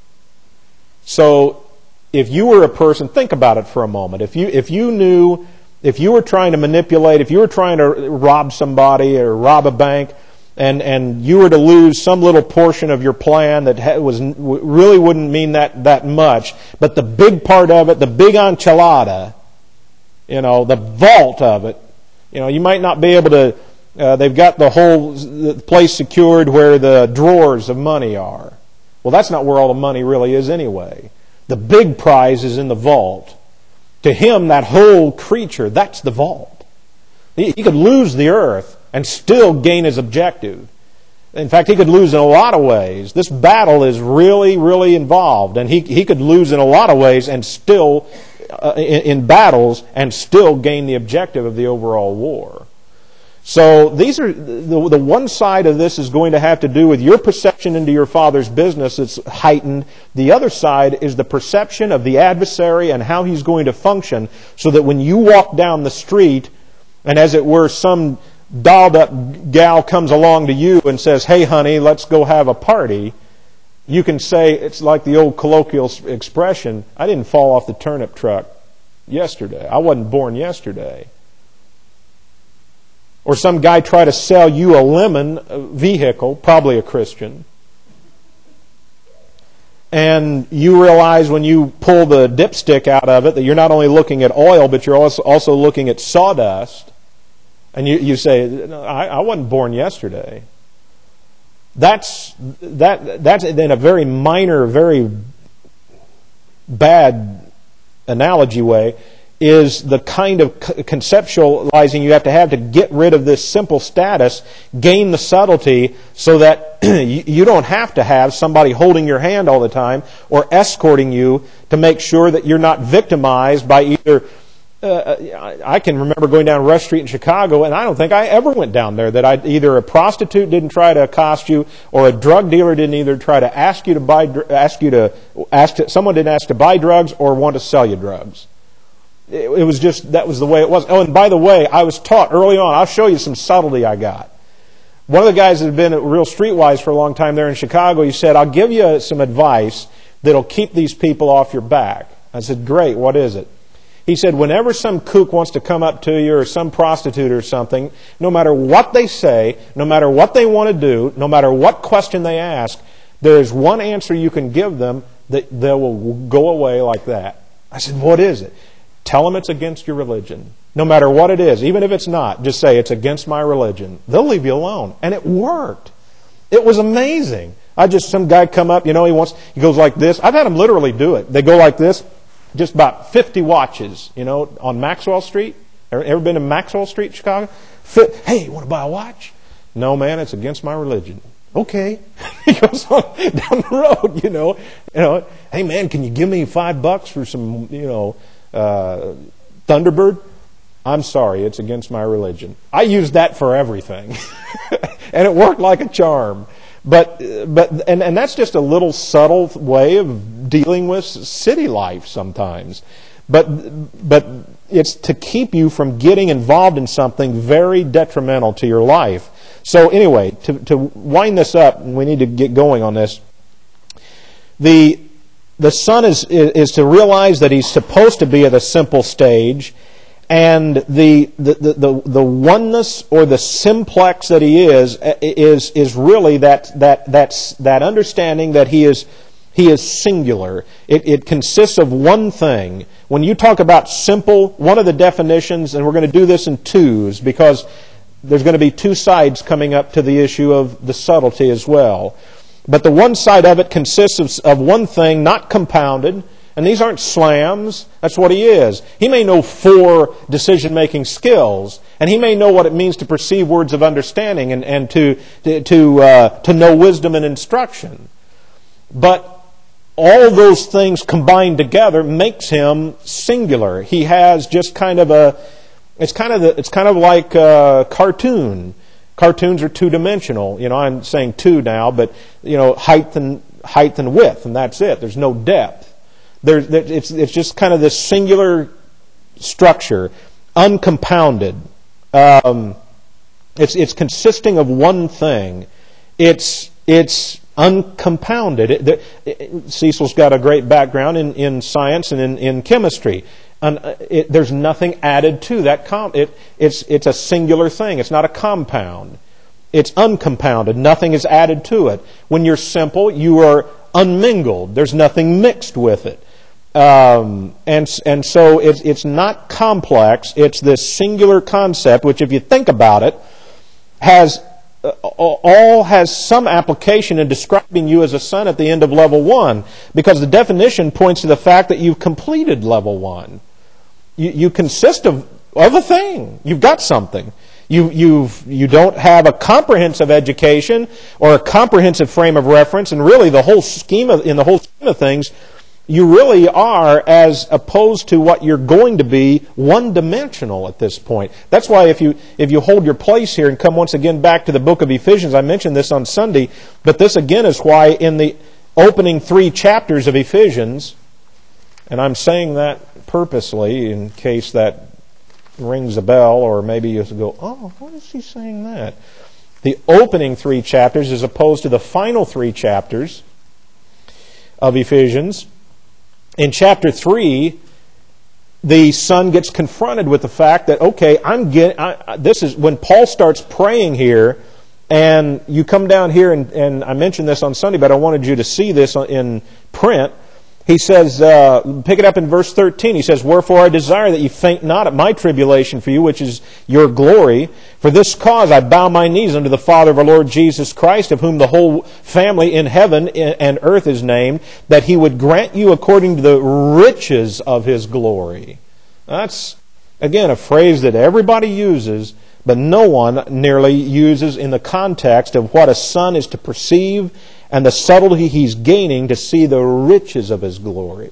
So if you were a person, think about it for a moment. If you were trying to manipulate, if you were trying to rob somebody or rob a bank, and you were to lose some little portion of your plan that really wouldn't mean that much, but the big part of it, the big enchilada, the vault of it, you might not be able to. They've got the place secured where the drawers of money are. Well, that's not where all the money really is anyway. The big prize is in the vault. To him, that whole creature, that's the vault. He could lose the earth and still gain his objective. In fact, he could lose in a lot of ways. This battle is really, really involved, and he could lose in a lot of ways and still, in battles, and still gain the objective of the overall war. So these are the one side of this is going to have to do with your perception into your father's business. It's heightened. The other side is the perception of the adversary and how he's going to function, so that when you walk down the street, and as it were, some dolled-up gal comes along to you and says, "Hey, honey, let's go have a party," you can say, it's like the old colloquial expression, "I didn't fall off the turnip truck yesterday. I wasn't born yesterday." Or some guy try to sell you a lemon vehicle, probably a Christian, and you realize when you pull the dipstick out of it that you're not only looking at oil, but you're also looking at sawdust. And you say, I wasn't born yesterday. That's in a very minor, very bad analogy way, is the kind of conceptualizing you have to get rid of this simple status, gain the subtlety, so that you don't have to have somebody holding your hand all the time or escorting you to make sure that you're not victimized by either... I can remember going down Rush Street in Chicago, and I don't think I ever went down there that either a prostitute didn't try to accost you, or a drug dealer didn't either try to someone didn't ask to buy drugs or want to sell you drugs. It was just, that was the way it was. Oh, and by the way, I was taught early on, I'll show you some subtlety I got. One of the guys that had been real streetwise for a long time there in Chicago, he said, "I'll give you some advice that'll keep these people off your back." I said, "Great, what is it?" He said, "Whenever some kook wants to come up to you, or some prostitute or something, no matter what they say, no matter what they want to do, no matter what question they ask, there is one answer you can give them that they will go away like that." I said, "What is it?" "Tell them it's against your religion. No matter what it is, even if it's not, just say it's against my religion. They'll leave you alone." And it worked. It was amazing. Some guy come up, he goes like this. I've had them literally do it. They go like this, just about 50 watches, on Maxwell Street. Ever been to Maxwell Street, Chicago? "Hey, you want to buy a watch?" "No, man, it's against my religion." "Okay." He goes on down the road, "Hey, man, can you give me $5 for some, Thunderbird?" "I'm sorry, it's against my religion." I used that for everything. And it worked like a charm. But that's just a little subtle way of dealing with city life sometimes. But it's to keep you from getting involved in something very detrimental to your life. So anyway, to wind this up, and we need to get going on this. The son is to realize that he's supposed to be at a simple stage, and the oneness or the simplex that he is really that understanding that he is singular. It consists of one thing. When you talk about simple, one of the definitions, and we're going to do this in twos because there's going to be two sides coming up to the issue of the subtlety as well. But the one side of it consists of one thing, not compounded, And these aren't slams. That's what he is. He may know 4 decision-making skills, and he may know what it means to perceive words of understanding and to know wisdom and instruction. But all those things combined together makes him singular. He has just kind of it's kind of like a cartoon. Cartoons are 2-dimensional. I'm saying 2 now, but height and width, and that's it. There's no depth. It's just kind of this singular structure, uncompounded. It's consisting of one thing. It's uncompounded. Cecil's got a great background in science and in chemistry. There's nothing added to that. It's a singular thing. It's not a compound. It's uncompounded. Nothing is added to it. When you're simple, you are unmingled. There's nothing mixed with it. And so it's not complex. It's this singular concept, which, if you think about it, has some application in describing you as a son at the end of level 1, because the definition points to the fact that you've completed level 1. You consist of a thing. You've got something. You don't have a comprehensive education or a comprehensive frame of reference, and really in the whole scheme of things, you really are, as opposed to what you're going to be, one-dimensional at this point. That's why if you hold your place here and come once again back to the book of Ephesians, I mentioned this on Sunday, but this again is why in the opening 3 chapters of Ephesians, and I'm saying that purposely in case that rings a bell, or maybe you go, oh, what is he saying that? The opening 3 chapters as opposed to the final 3 chapters of Ephesians. In chapter 3, the son gets confronted with the fact that, okay, this is when Paul starts praying here, and you come down here, and I mentioned this on Sunday, but I wanted you to see this in print. He says, pick it up in verse 13. He says, "Wherefore I desire that ye faint not at my tribulation for you, which is your glory. For this cause I bow my knees unto the Father of our Lord Jesus Christ, of whom the whole family in heaven and earth is named, that He would grant you according to the riches of His glory." That's, again, a phrase that everybody uses, but no one nearly uses in the context of what a son is to perceive and the subtlety he's gaining to see the riches of His glory.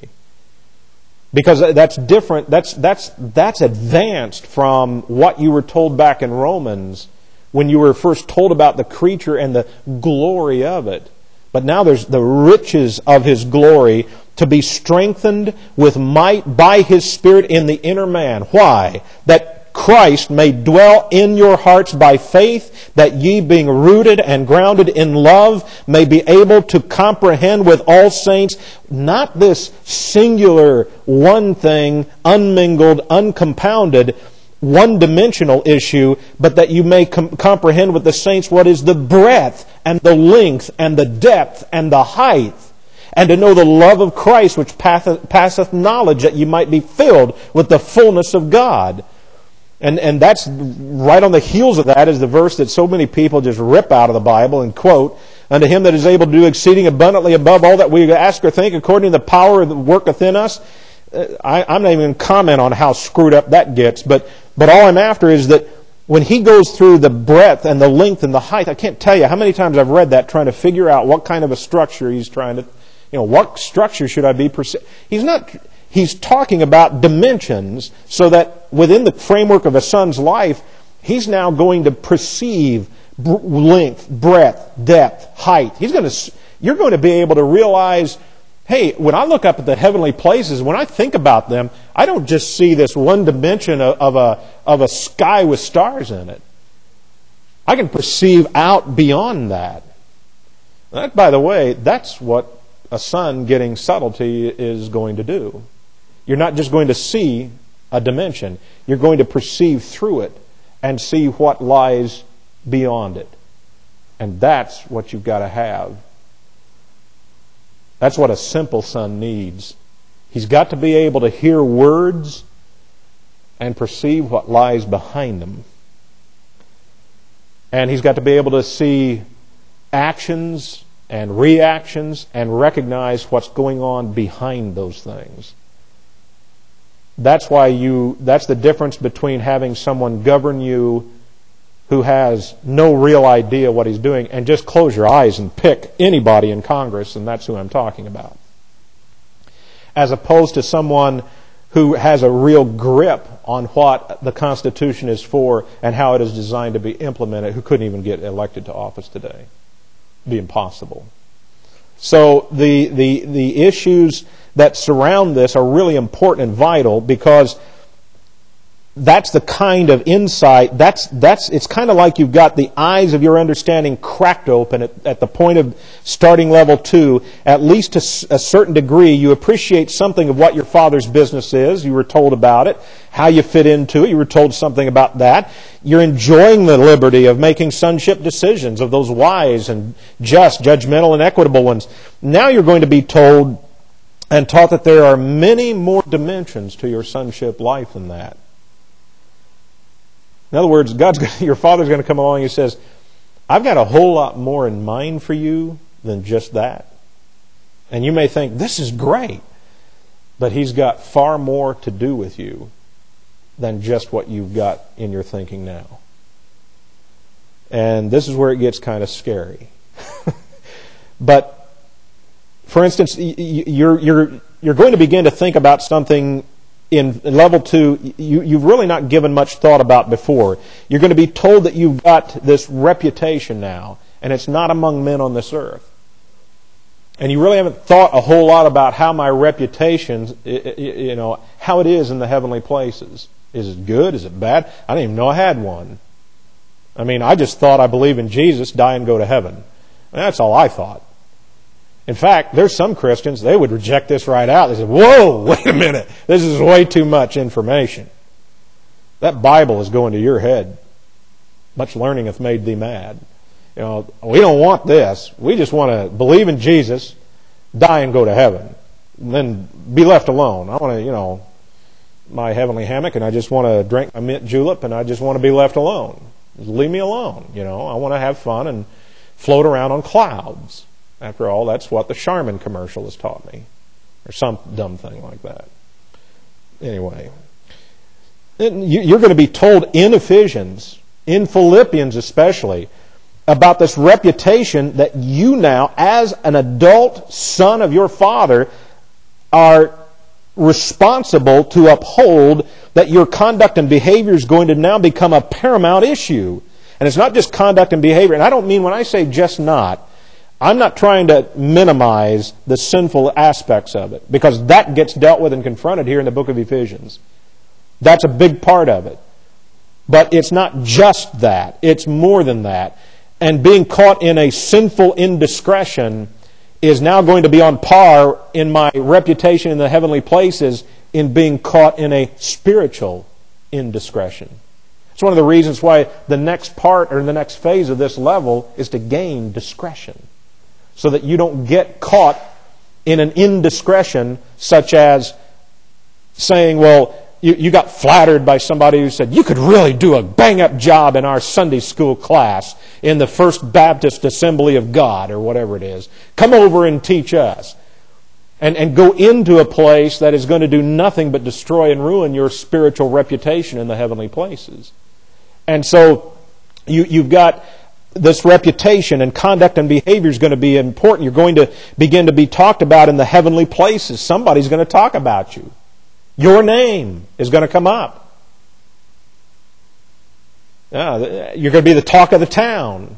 Because that's different, that's advanced from what you were told back in Romans when you were first told about the creature and the glory of it. But now there's the riches of His glory, to be strengthened with might by His Spirit in the inner man. Why? That Christ may dwell in your hearts by faith, that ye, being rooted and grounded in love, may be able to comprehend with all saints, not this singular one thing, unmingled, uncompounded, one-dimensional issue, but that you may comprehend with the saints what is the breadth and the length and the depth and the height, and to know the love of Christ which passeth knowledge, that you might be filled with the fullness of God. And that's right on the heels of that is the verse that so many people just rip out of the Bible and quote, "Unto Him that is able to do exceeding abundantly above all that we ask or think, according to the power that worketh in us." I'm not even going to comment on how screwed up that gets, but all I'm after is that when he goes through the breadth and the length and the height, I can't tell you how many times I've read that trying to figure out what kind of a structure he's trying to, what structure should I be He's talking about dimensions, so that within the framework of a son's life, he's now going to perceive length, breadth, depth, height. You're going to be able to realize, hey, when I look up at the heavenly places, when I think about them, I don't just see this one dimension of a sky with stars in it. I can perceive out beyond that. That, by the way, that's what a son getting subtlety is going to do. You're not just going to see a dimension. You're going to perceive through it and see what lies beyond it. And that's what you've got to have. That's what a simple son needs. He's got to be able to hear words and perceive what lies behind them. And he's got to be able to see actions and reactions and recognize what's going on behind those things. That's the difference between having someone govern you who has no real idea what he's doing and just close your eyes and pick anybody in Congress, and that's who I'm talking about. As opposed to someone who has a real grip on what the Constitution is for and how it is designed to be implemented, who couldn't even get elected to office today. It'd be impossible. So the issues that surround this are really important and vital, because that's the kind of insight, it's kind of like you've got the eyes of your understanding cracked open at the point of starting level 2. At least to a certain degree, you appreciate something of what your Father's business is. You were told about it, how you fit into it. You were told something about that. You're enjoying the liberty of making sonship decisions, of those wise and just, judgmental and equitable ones. Now you're going to be told and taught that there are many more dimensions to your sonship life than that. In other words, your Father's going to come along and He says, I've got a whole lot more in mind for you than just that. And you may think, this is great. But He's got far more to do with you than just what you've got in your thinking now. And this is where it gets kind of scary. But, for instance, you're going to begin to think about something in level 2 you've really not given much thought about before. You're going to be told that you've got this reputation now, and it's not among men on this earth. And you really haven't thought a whole lot about how my reputation, how it is in the heavenly places. Is it good? Is it bad? I didn't even know I had one. I mean, I just thought I believe in Jesus, die and go to heaven. And that's all I thought. In fact, there's some Christians, they would reject this right out. They say, whoa, wait a minute. This is way too much information. That Bible is going to your head. Much learning hath made thee mad. We don't want this. We just want to believe in Jesus, die and go to heaven, and then be left alone. I want to, my heavenly hammock, and I just want to drink my mint julep, and I just want to be left alone. Just leave me alone. I want to have fun and float around on clouds. After all, that's what the Charmin commercial has taught me. Or some dumb thing like that. Anyway. You're going to be told in Ephesians, in Philippians especially, about this reputation that you now, as an adult son of your Father, are responsible to uphold, that your conduct and behavior is going to now become a paramount issue. And it's not just conduct and behavior. And I don't mean when I say just not, I'm not trying to minimize the sinful aspects of it, because that gets dealt with and confronted here in the book of Ephesians. That's a big part of it. But it's not just that. It's more than that. And being caught in a sinful indiscretion is now going to be on par in my reputation in the heavenly places in being caught in a spiritual indiscretion. It's one of the reasons why the next part or the next phase of this level is to gain discretion, so that you don't get caught in an indiscretion such as saying, well, you got flattered by somebody who said, you could really do a bang-up job in our Sunday school class in the First Baptist Assembly of God, or whatever it is. Come over and teach us. And go into a place that is going to do nothing but destroy and ruin your spiritual reputation in the heavenly places. And so you've got this reputation, and conduct and behavior is going to be important. You're going to begin to be talked about in the heavenly places. Somebody's going to talk about you. Your name is going to come up. You're going to be the talk of the town.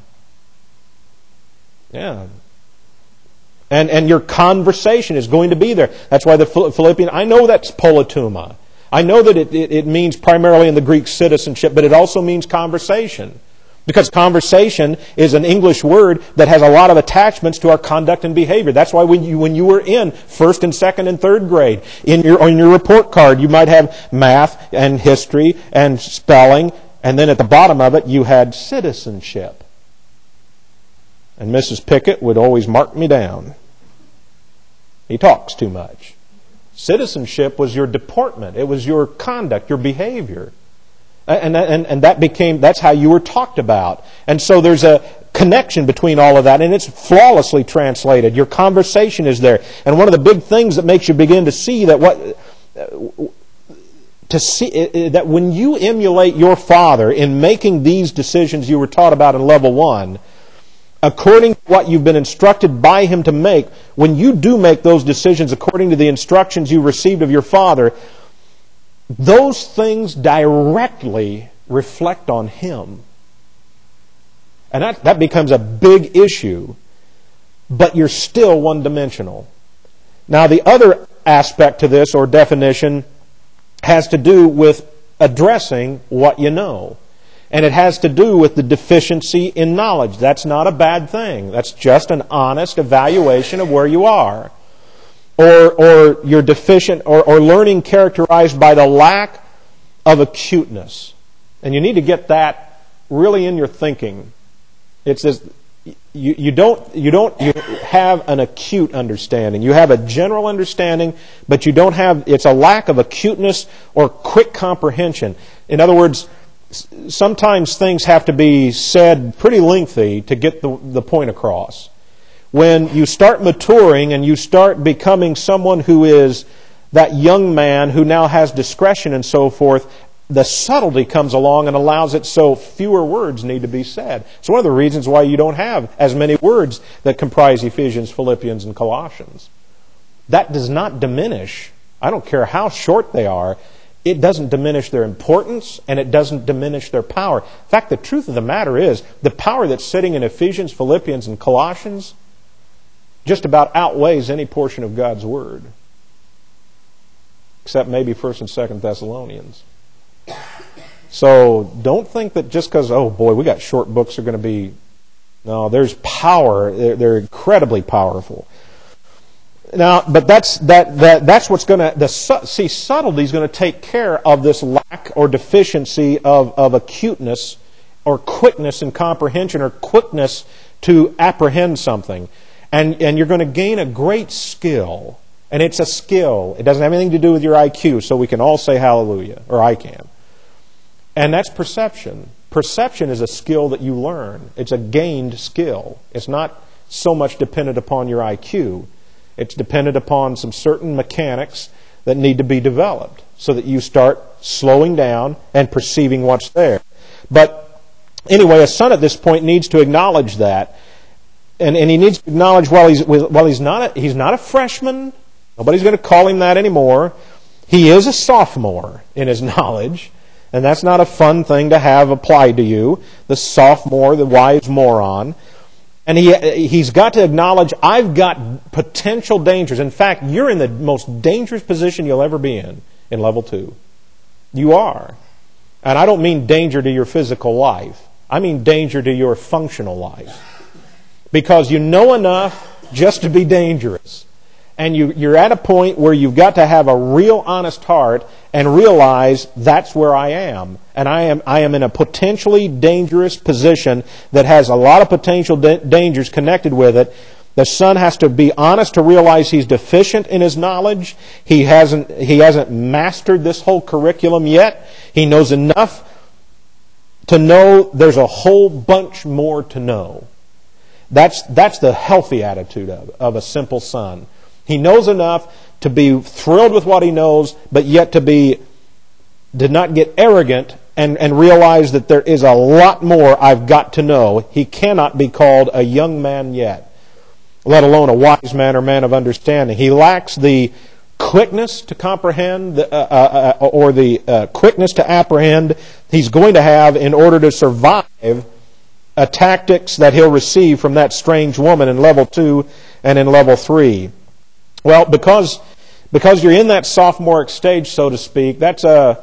Yeah. And your conversation is going to be there. That's why the Philippian, I know that's polituma. I know that it means primarily in the Greek citizenship, but it also means conversation. Because conversation is an English word that has a lot of attachments to our conduct and behavior. That's why when you were in first and second and third grade, on your report card, you might have math and history and spelling, and then at the bottom of it, you had citizenship. And Mrs. Pickett would always mark me down. He talks too much. Citizenship was your deportment. It was your conduct, your behavior. And that's how you were talked about. And so there's a connection between all of that, and it's flawlessly translated. Your conversation is there. And one of the big things that makes you begin to see that that when you emulate your Father in making these decisions you were taught about in level 1, according to what you've been instructed by Him to make, when you do make those decisions according to the instructions you received of your Father, those things directly reflect on Him. And that becomes a big issue, but you're still one-dimensional. Now, the other aspect to this, or definition, has to do with addressing what you know. And it has to do with the deficiency in knowledge. That's not a bad thing. That's just an honest evaluation of where you are. Or you're deficient, or learning characterized by the lack of acuteness. And you need to get that really in your thinking. It says you don't have an acute understanding. You have a general understanding, but you don't have. It's a lack of acuteness or quick comprehension. In other words, sometimes things have to be said pretty lengthy to get the point across. When you start maturing and you start becoming someone who is that young man who now has discretion and so forth, the subtlety comes along and allows it so fewer words need to be said. It's one of the reasons why you don't have as many words that comprise Ephesians, Philippians, and Colossians. That does not diminish. I don't care how short they are. It doesn't diminish their importance, and it doesn't diminish their power. In fact, the truth of the matter is, the power that's sitting in Ephesians, Philippians, and Colossians just about outweighs any portion of God's Word. Except maybe 1st and 2nd Thessalonians. So don't think that just because, oh boy, we got short books are going to be... No, there's power. They're incredibly powerful. Now, but that's what's going to... subtlety is going to take care of this lack or deficiency of acuteness or quickness in comprehension or quickness to apprehend something. And you're going to gain a great skill. And it's a skill. It doesn't have anything to do with your IQ, so we can all say hallelujah, or I can. And that's perception. Perception is a skill that you learn. It's a gained skill. It's not so much dependent upon your IQ. It's dependent upon some certain mechanics that need to be developed so that you start slowing down and perceiving what's there. But anyway, a son at this point needs to acknowledge that. And he needs to acknowledge while he's not a freshman, nobody's going to call him that anymore. He is a sophomore in his knowledge. And that's not a fun thing to have applied to you. The sophomore, the wise moron. And he's got to acknowledge, I've got potential dangers. In fact, you're in the most dangerous position you'll ever be in level 2. You are. And I don't mean danger to your physical life. I mean danger to your functional life. Because you know enough just to be dangerous. And you're at a point where you've got to have a real honest heart and realize that's where I am. And I am in a potentially dangerous position that has a lot of potential dangers connected with it. The son has to be honest to realize he's deficient in his knowledge. He hasn't mastered this whole curriculum yet. He knows enough to know there's a whole bunch more to know. That's the healthy attitude of a simple son. He knows enough to be thrilled with what he knows, but yet to not get arrogant and realize that there is a lot more I've got to know. He cannot be called a young man yet, let alone a wise man or man of understanding. He lacks the quickness to comprehend or the quickness to apprehend he's going to have in order to survive tactics that he'll receive from that strange woman in level 2 and in level 3. Well, because you're in that sophomoric stage, so to speak, that's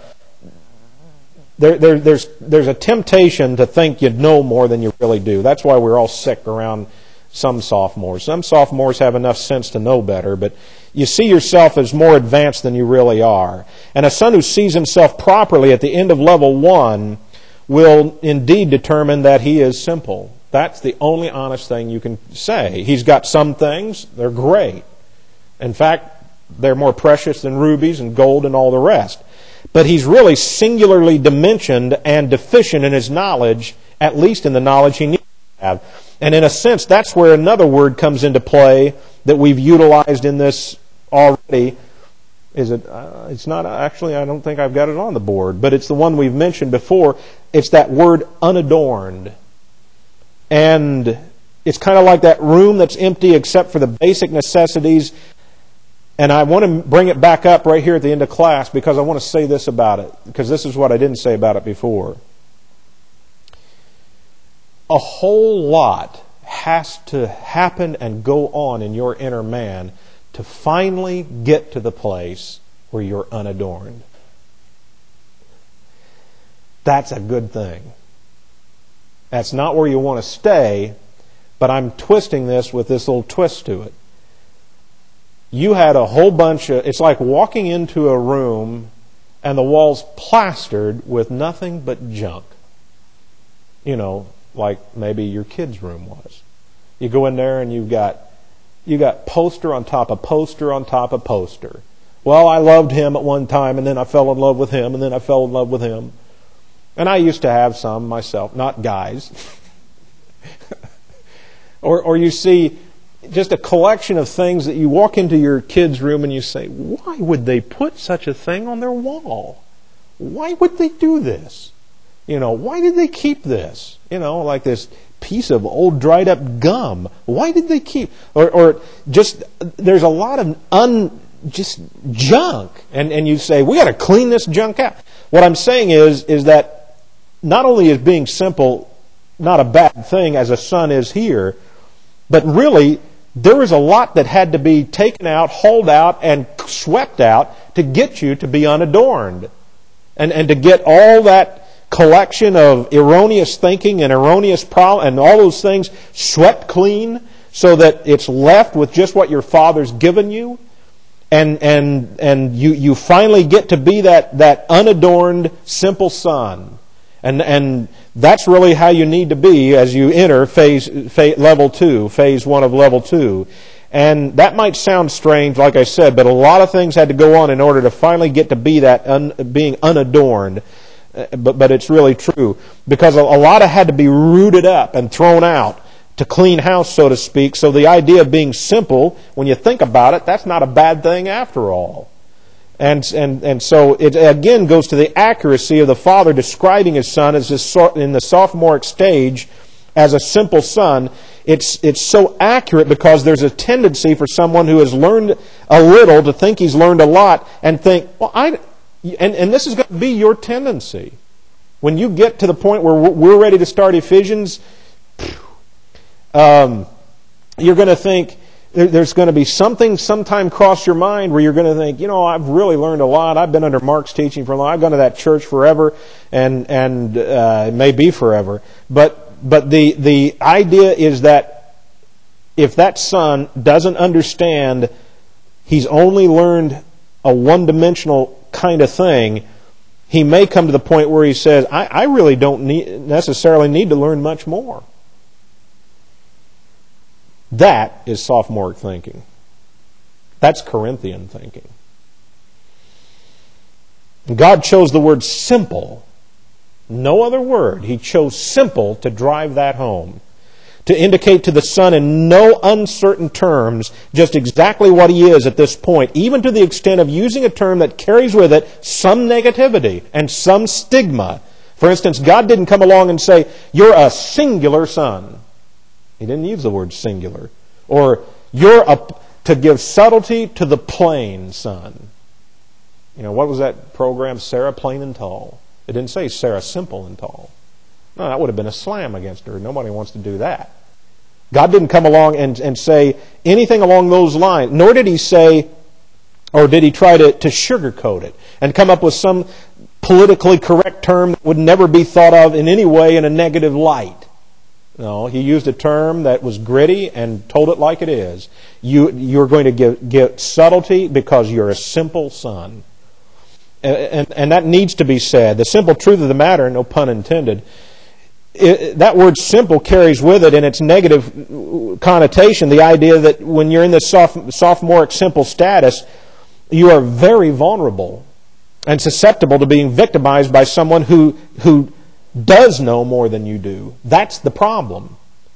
there's a temptation to think you know more than you really do. That's why we're all sick around some sophomores. Some sophomores have enough sense to know better, but you see yourself as more advanced than you really are. And a son who sees himself properly at the end of level 1 will indeed determine that he is simple. That's the only honest thing you can say. He's got some things, they're great. In fact, they're more precious than rubies and gold and all the rest. But he's really singularly dimensioned and deficient in his knowledge, at least in the knowledge he needs to have. And in a sense, that's where another word comes into play that we've utilized in this already. It's not actually, I don't think I've got it on the board, but it's the one we've mentioned before. It's that word unadorned. And it's kind of like that room that's empty except for the basic necessities. And I want to bring it back up right here at the end of class because I want to say this about it, because this is what I didn't say about it before. A whole lot has to happen and go on in your inner man to finally get to the place where you're unadorned. That's a good thing. That's not where you want to stay, but I'm twisting this with this little twist to it. You had a whole bunch of... It's like walking into a room and the walls plastered with nothing but junk. You know, like maybe your kid's room was. You go in there and you got poster on top of poster on top of poster. Well, I loved him at one time, and then I fell in love with him, and then I fell in love with him. And I used to have some myself, not guys. Or you see just a collection of things that you walk into your kid's room and you say, why would they put such a thing on their wall? Why would they do this? You know, why did they keep this? You know, like this piece of old dried up gum. Why did they keep? Or just, there's a lot of just junk. And you say, we got to clean this junk out. What I'm saying is that not only is being simple not a bad thing as a son is here, but really there was a lot that had to be taken out, hauled out, and swept out to get you to be unadorned. And to get all that collection of erroneous thinking and erroneous and all those things swept clean so that it's left with just what your Father's given you. And you finally get to be that unadorned, simple son. And that's really how you need to be as you enter phase level 2, phase 1 of level 2. And that might sound strange, like I said, but a lot of things had to go on in order to finally get to be that being unadorned. But it's really true. Because a lot had to be rooted up and thrown out to clean house, so to speak. So the idea of being simple, when you think about it, that's not a bad thing after all. And so it again goes to the accuracy of the Father describing His Son as in the sophomoric stage as a simple son. It's so accurate because there's a tendency for someone who has learned a little to think he's learned a lot and think, well, and this is going to be your tendency. When you get to the point where we're ready to start Ephesians, you're going to think, there's going to be something sometime cross your mind where you're going to think, I've really learned a lot. I've been under Mark's teaching for a long time. I've gone to that church forever, and it may be forever. But the idea is that if that son doesn't understand he's only learned a one-dimensional kind of thing, he may come to the point where he says, I really don't necessarily need to learn much more. That is sophomoric thinking. That's Corinthian thinking. God chose the word simple. No other word. He chose simple to drive that home. To indicate to the Son in no uncertain terms just exactly what He is at this point, even to the extent of using a term that carries with it some negativity and some stigma. For instance, God didn't come along and say, you're a singular son. He didn't use the word singular. Or, to give subtlety to the plain son. What was that program? Sarah Plain and Tall. It didn't say Sarah Simple and Tall. No, that would have been a slam against her. Nobody wants to do that. God didn't come along and say anything along those lines. Nor did He say, or did He try to sugarcoat it and come up with some politically correct term that would never be thought of in any way in a negative light. No, He used a term that was gritty and told it like it is. You're going to get subtlety because you're a simple son. And that needs to be said. The simple truth of the matter, no pun intended, that word simple carries with it in its negative connotation the idea that when you're in the sophomoric simple status, you are very vulnerable and susceptible to being victimized by someone who does know more than you do. That's the problem.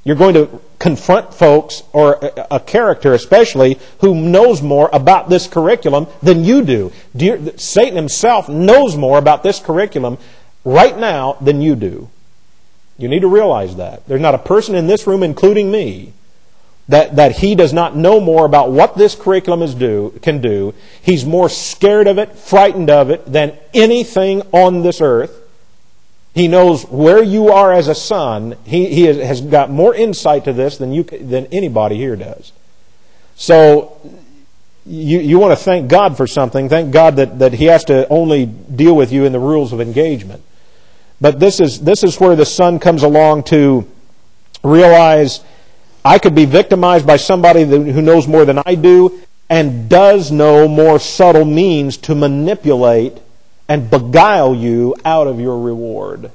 You're going to confront folks, or a character especially, who knows more about this curriculum than you do. Satan himself knows more about this curriculum right now than you do. You need to realize that. There's not a person in this room, including me, that he does not know more about what this curriculum can do. He's more scared of it, frightened of it, than anything on this earth. He knows where you are as a son. He has got more insight to this than anybody here does. So you want to thank God for something. Thank God that He has to only deal with you in the rules of engagement. But this is where the son comes along to realize, I could be victimized by somebody who knows more than I do and does know more subtle means to manipulate and beguile you out of your reward.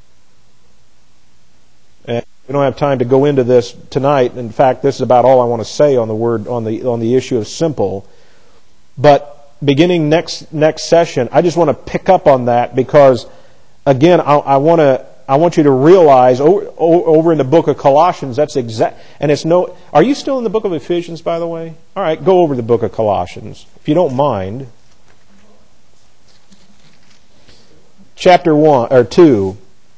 And we don't have time to go into this tonight. In fact, this is about all I want to say on the issue of simple. But beginning next session, I just want to pick up on that, because again, I want you to realize over in the book of Colossians, that's exact. And it's no. Are you still in the book of Ephesians, by the way? All right, go over the book of Colossians, if you don't mind. Chapter 1 or 2.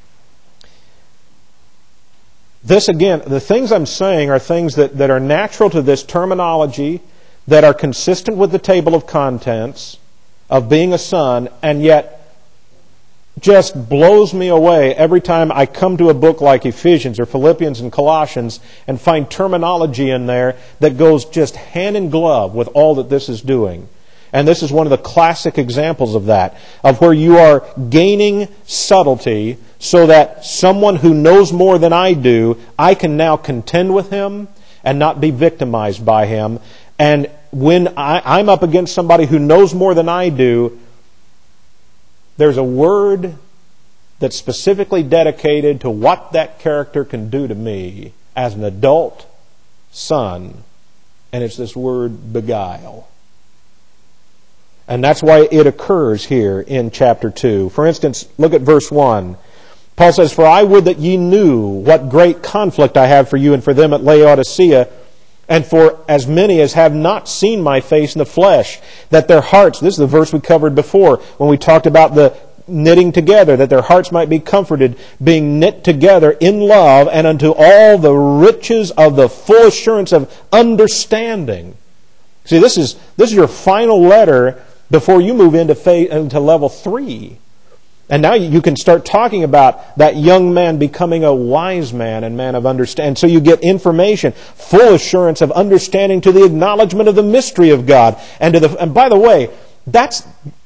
This again, the things I'm saying are things that are natural to this terminology, that are consistent with the table of contents of being a son, and yet just blows me away every time I come to a book like Ephesians or Philippians and Colossians and find terminology in there that goes just hand in glove with all that this is doing. And this is one of the classic examples of that, of where you are gaining subtlety so that someone who knows more than I do, I can now contend with him and not be victimized by him. And when I'm up against somebody who knows more than I do, there's a word that's specifically dedicated to what that character can do to me as an adult son, and it's this word beguile. And that's why it occurs here in chapter 2. For instance, look at verse 1. Paul says, "For I would that ye knew what great conflict I have for you and for them at Laodicea, and for as many as have not seen my face in the flesh, that their hearts," this is the verse we covered before when we talked about the knitting together, "that their hearts might be comforted, being knit together in love, and unto all the riches of the full assurance of understanding." See, this is your final letter before you move into level 3. And now you can start talking about that young man becoming a wise man and man of understanding. So you get information, full assurance of understanding, to the acknowledgement of the mystery of God. And by the way, that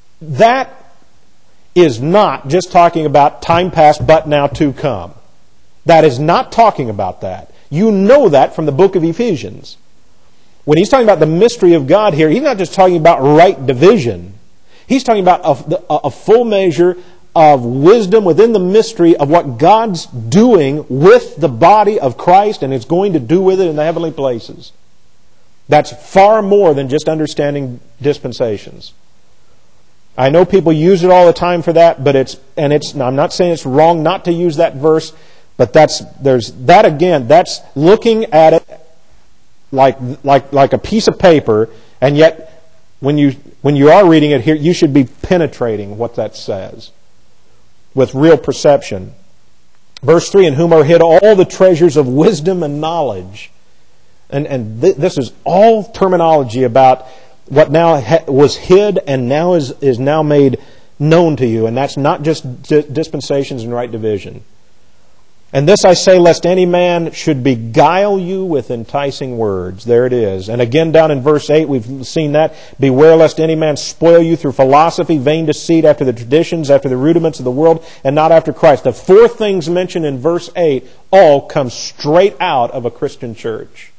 is not just talking about time past but now to come. That is not talking about that. You know that from the book of Ephesians. When he's talking about the mystery of God here, he's not just talking about right division. He's talking about a full measure of wisdom within the mystery of what God's doing with the body of Christ and is going to do with it in the heavenly places. That's far more than just understanding dispensations. I know people use it all the time for that, but I'm not saying it's wrong not to use that verse, but that's looking at it like a piece of paper, and yet when you are reading it here, you should be penetrating what that says with real perception. Verse 3, "In whom are hid all the treasures of wisdom and knowledge." And this is all terminology about what now was hid and now is now made known to you. And that's not just dispensations and right division. "And this I say, lest any man should beguile you with enticing words." There it is. And again down in verse 8, we've seen that. "Beware lest any man spoil you through philosophy, vain deceit, after the traditions, after the rudiments of the world, and not after Christ." The 4 things mentioned in verse 8 all come straight out of a Christian church.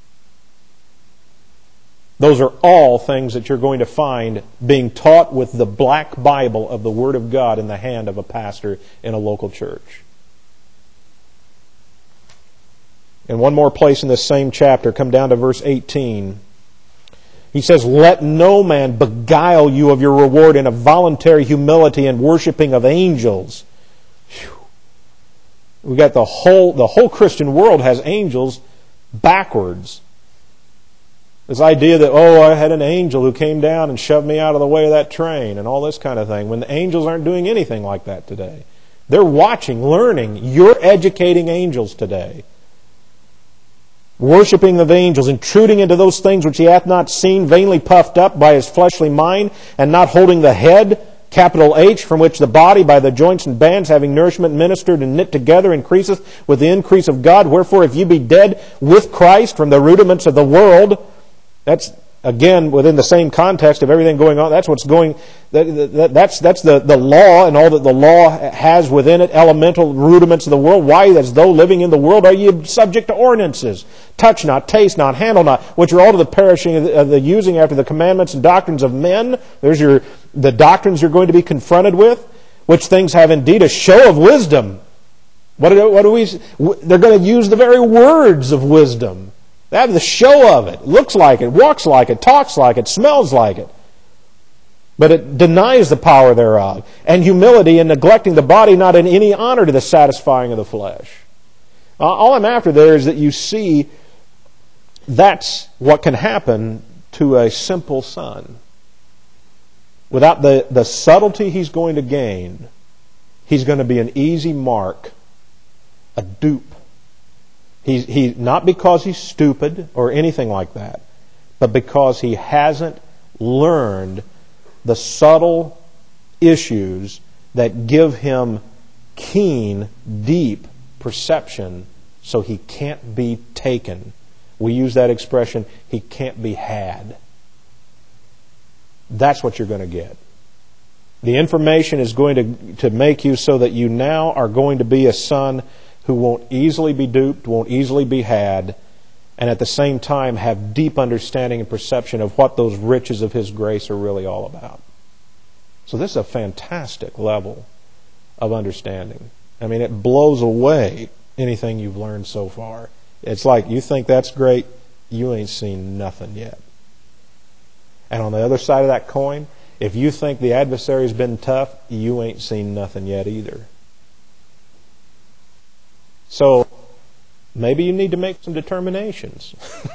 Those are all things that you're going to find being taught with the black Bible of the Word of God in the hand of a pastor in a local church. In one more place in this same chapter, come down to verse 18. He says, "Let no man beguile you of your reward in a voluntary humility and worshiping of angels." Whew. We got the whole Christian world has angels backwards. This idea that, I had an angel who came down and shoved me out of the way of that train and all this kind of thing, when the angels aren't doing anything like that today. They're watching, learning. You're educating angels today. Worshipping of angels, intruding into those things which he hath not seen, vainly puffed up by his fleshly mind, and not holding the head, capital H, from which the body by the joints and bands, having nourishment ministered and knit together, increaseth with the increase of God. Wherefore, if you be dead with Christ from the rudiments of the world, that's, again, within the same context of everything going on. That's what's going. That's the law and all that the law has within it. Elemental rudiments of the world. Why, as though living in the world, are ye subject to ordinances? Touch not, taste not, handle not, which are all to the perishing of the using after the commandments and doctrines of men. There's the doctrines you're going to be confronted with, which things have indeed a show of wisdom. What do we? They're going to use the very words of wisdom. They have the show of it. Looks like it, walks like it, talks like it, smells like it. But it denies the power thereof. And humility in neglecting the body, not in any honor to the satisfying of the flesh. All I'm after there is that you see that's what can happen to a simple son. Without the subtlety he's going to gain, he's going to be an easy mark, a dupe. He not because he's stupid or anything like that, but because he hasn't learned the subtle issues that give him keen, deep perception, so he can't be taken. We use that expression, he can't be had. That's what you're going to get. The information is going to make you so that you now are going to be a son who won't easily be duped, won't easily be had, and at the same time have deep understanding and perception of what those riches of His grace are really all about. So this is a fantastic level of understanding. I mean, it blows away anything you've learned so far. It's like, you think that's great, you ain't seen nothing yet. And on the other side of that coin, if you think the adversary's been tough, you ain't seen nothing yet either. So, maybe you need to make some determinations.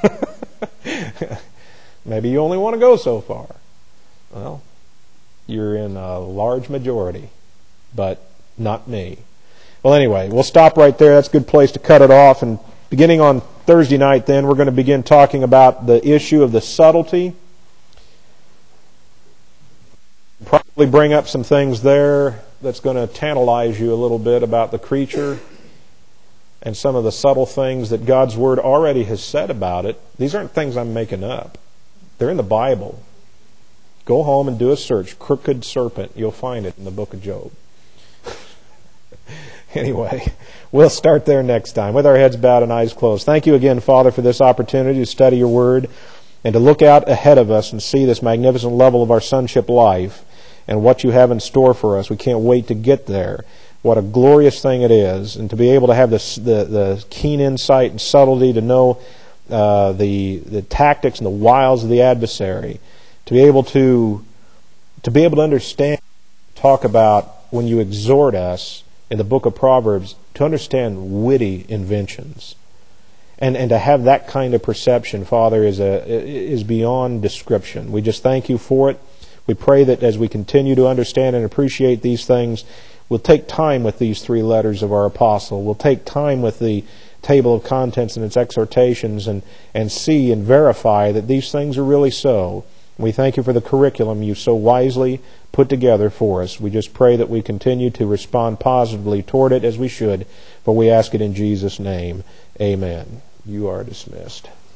Maybe you only want to go so far. Well, you're in a large majority, but not me. Well, anyway, we'll stop right there. That's a good place to cut it off. And beginning on Thursday night then, we're going to begin talking about the issue of the subtlety. Probably bring up some things there that's going to tantalize you a little bit about the creature and some of the subtle things that God's Word already has said about it. These aren't things I'm making up. They're in the Bible. Go home and do a search. Crooked serpent. You'll find it in the book of Job. Anyway, we'll start there next time with our heads bowed and eyes closed. Thank you again, Father, for this opportunity to study your Word and to look out ahead of us and see this magnificent level of our sonship life and what you have in store for us. We can't wait to get there. What a glorious thing it is, and to be able to have the keen insight and subtlety to know the tactics and the wiles of the adversary, to be able to understand, talk about when you exhort us in the book of Proverbs, to understand witty inventions, and to have that kind of perception, Father, is beyond description. We just thank you for it. We pray that as we continue to understand and appreciate these things, we'll take time with these 3 letters of our apostle. We'll take time with the table of contents and its exhortations and see and verify that these things are really so. We thank you for the curriculum you so wisely put together for us. We just pray that we continue to respond positively toward it as we should, for we ask it in Jesus' name. Amen. You are dismissed.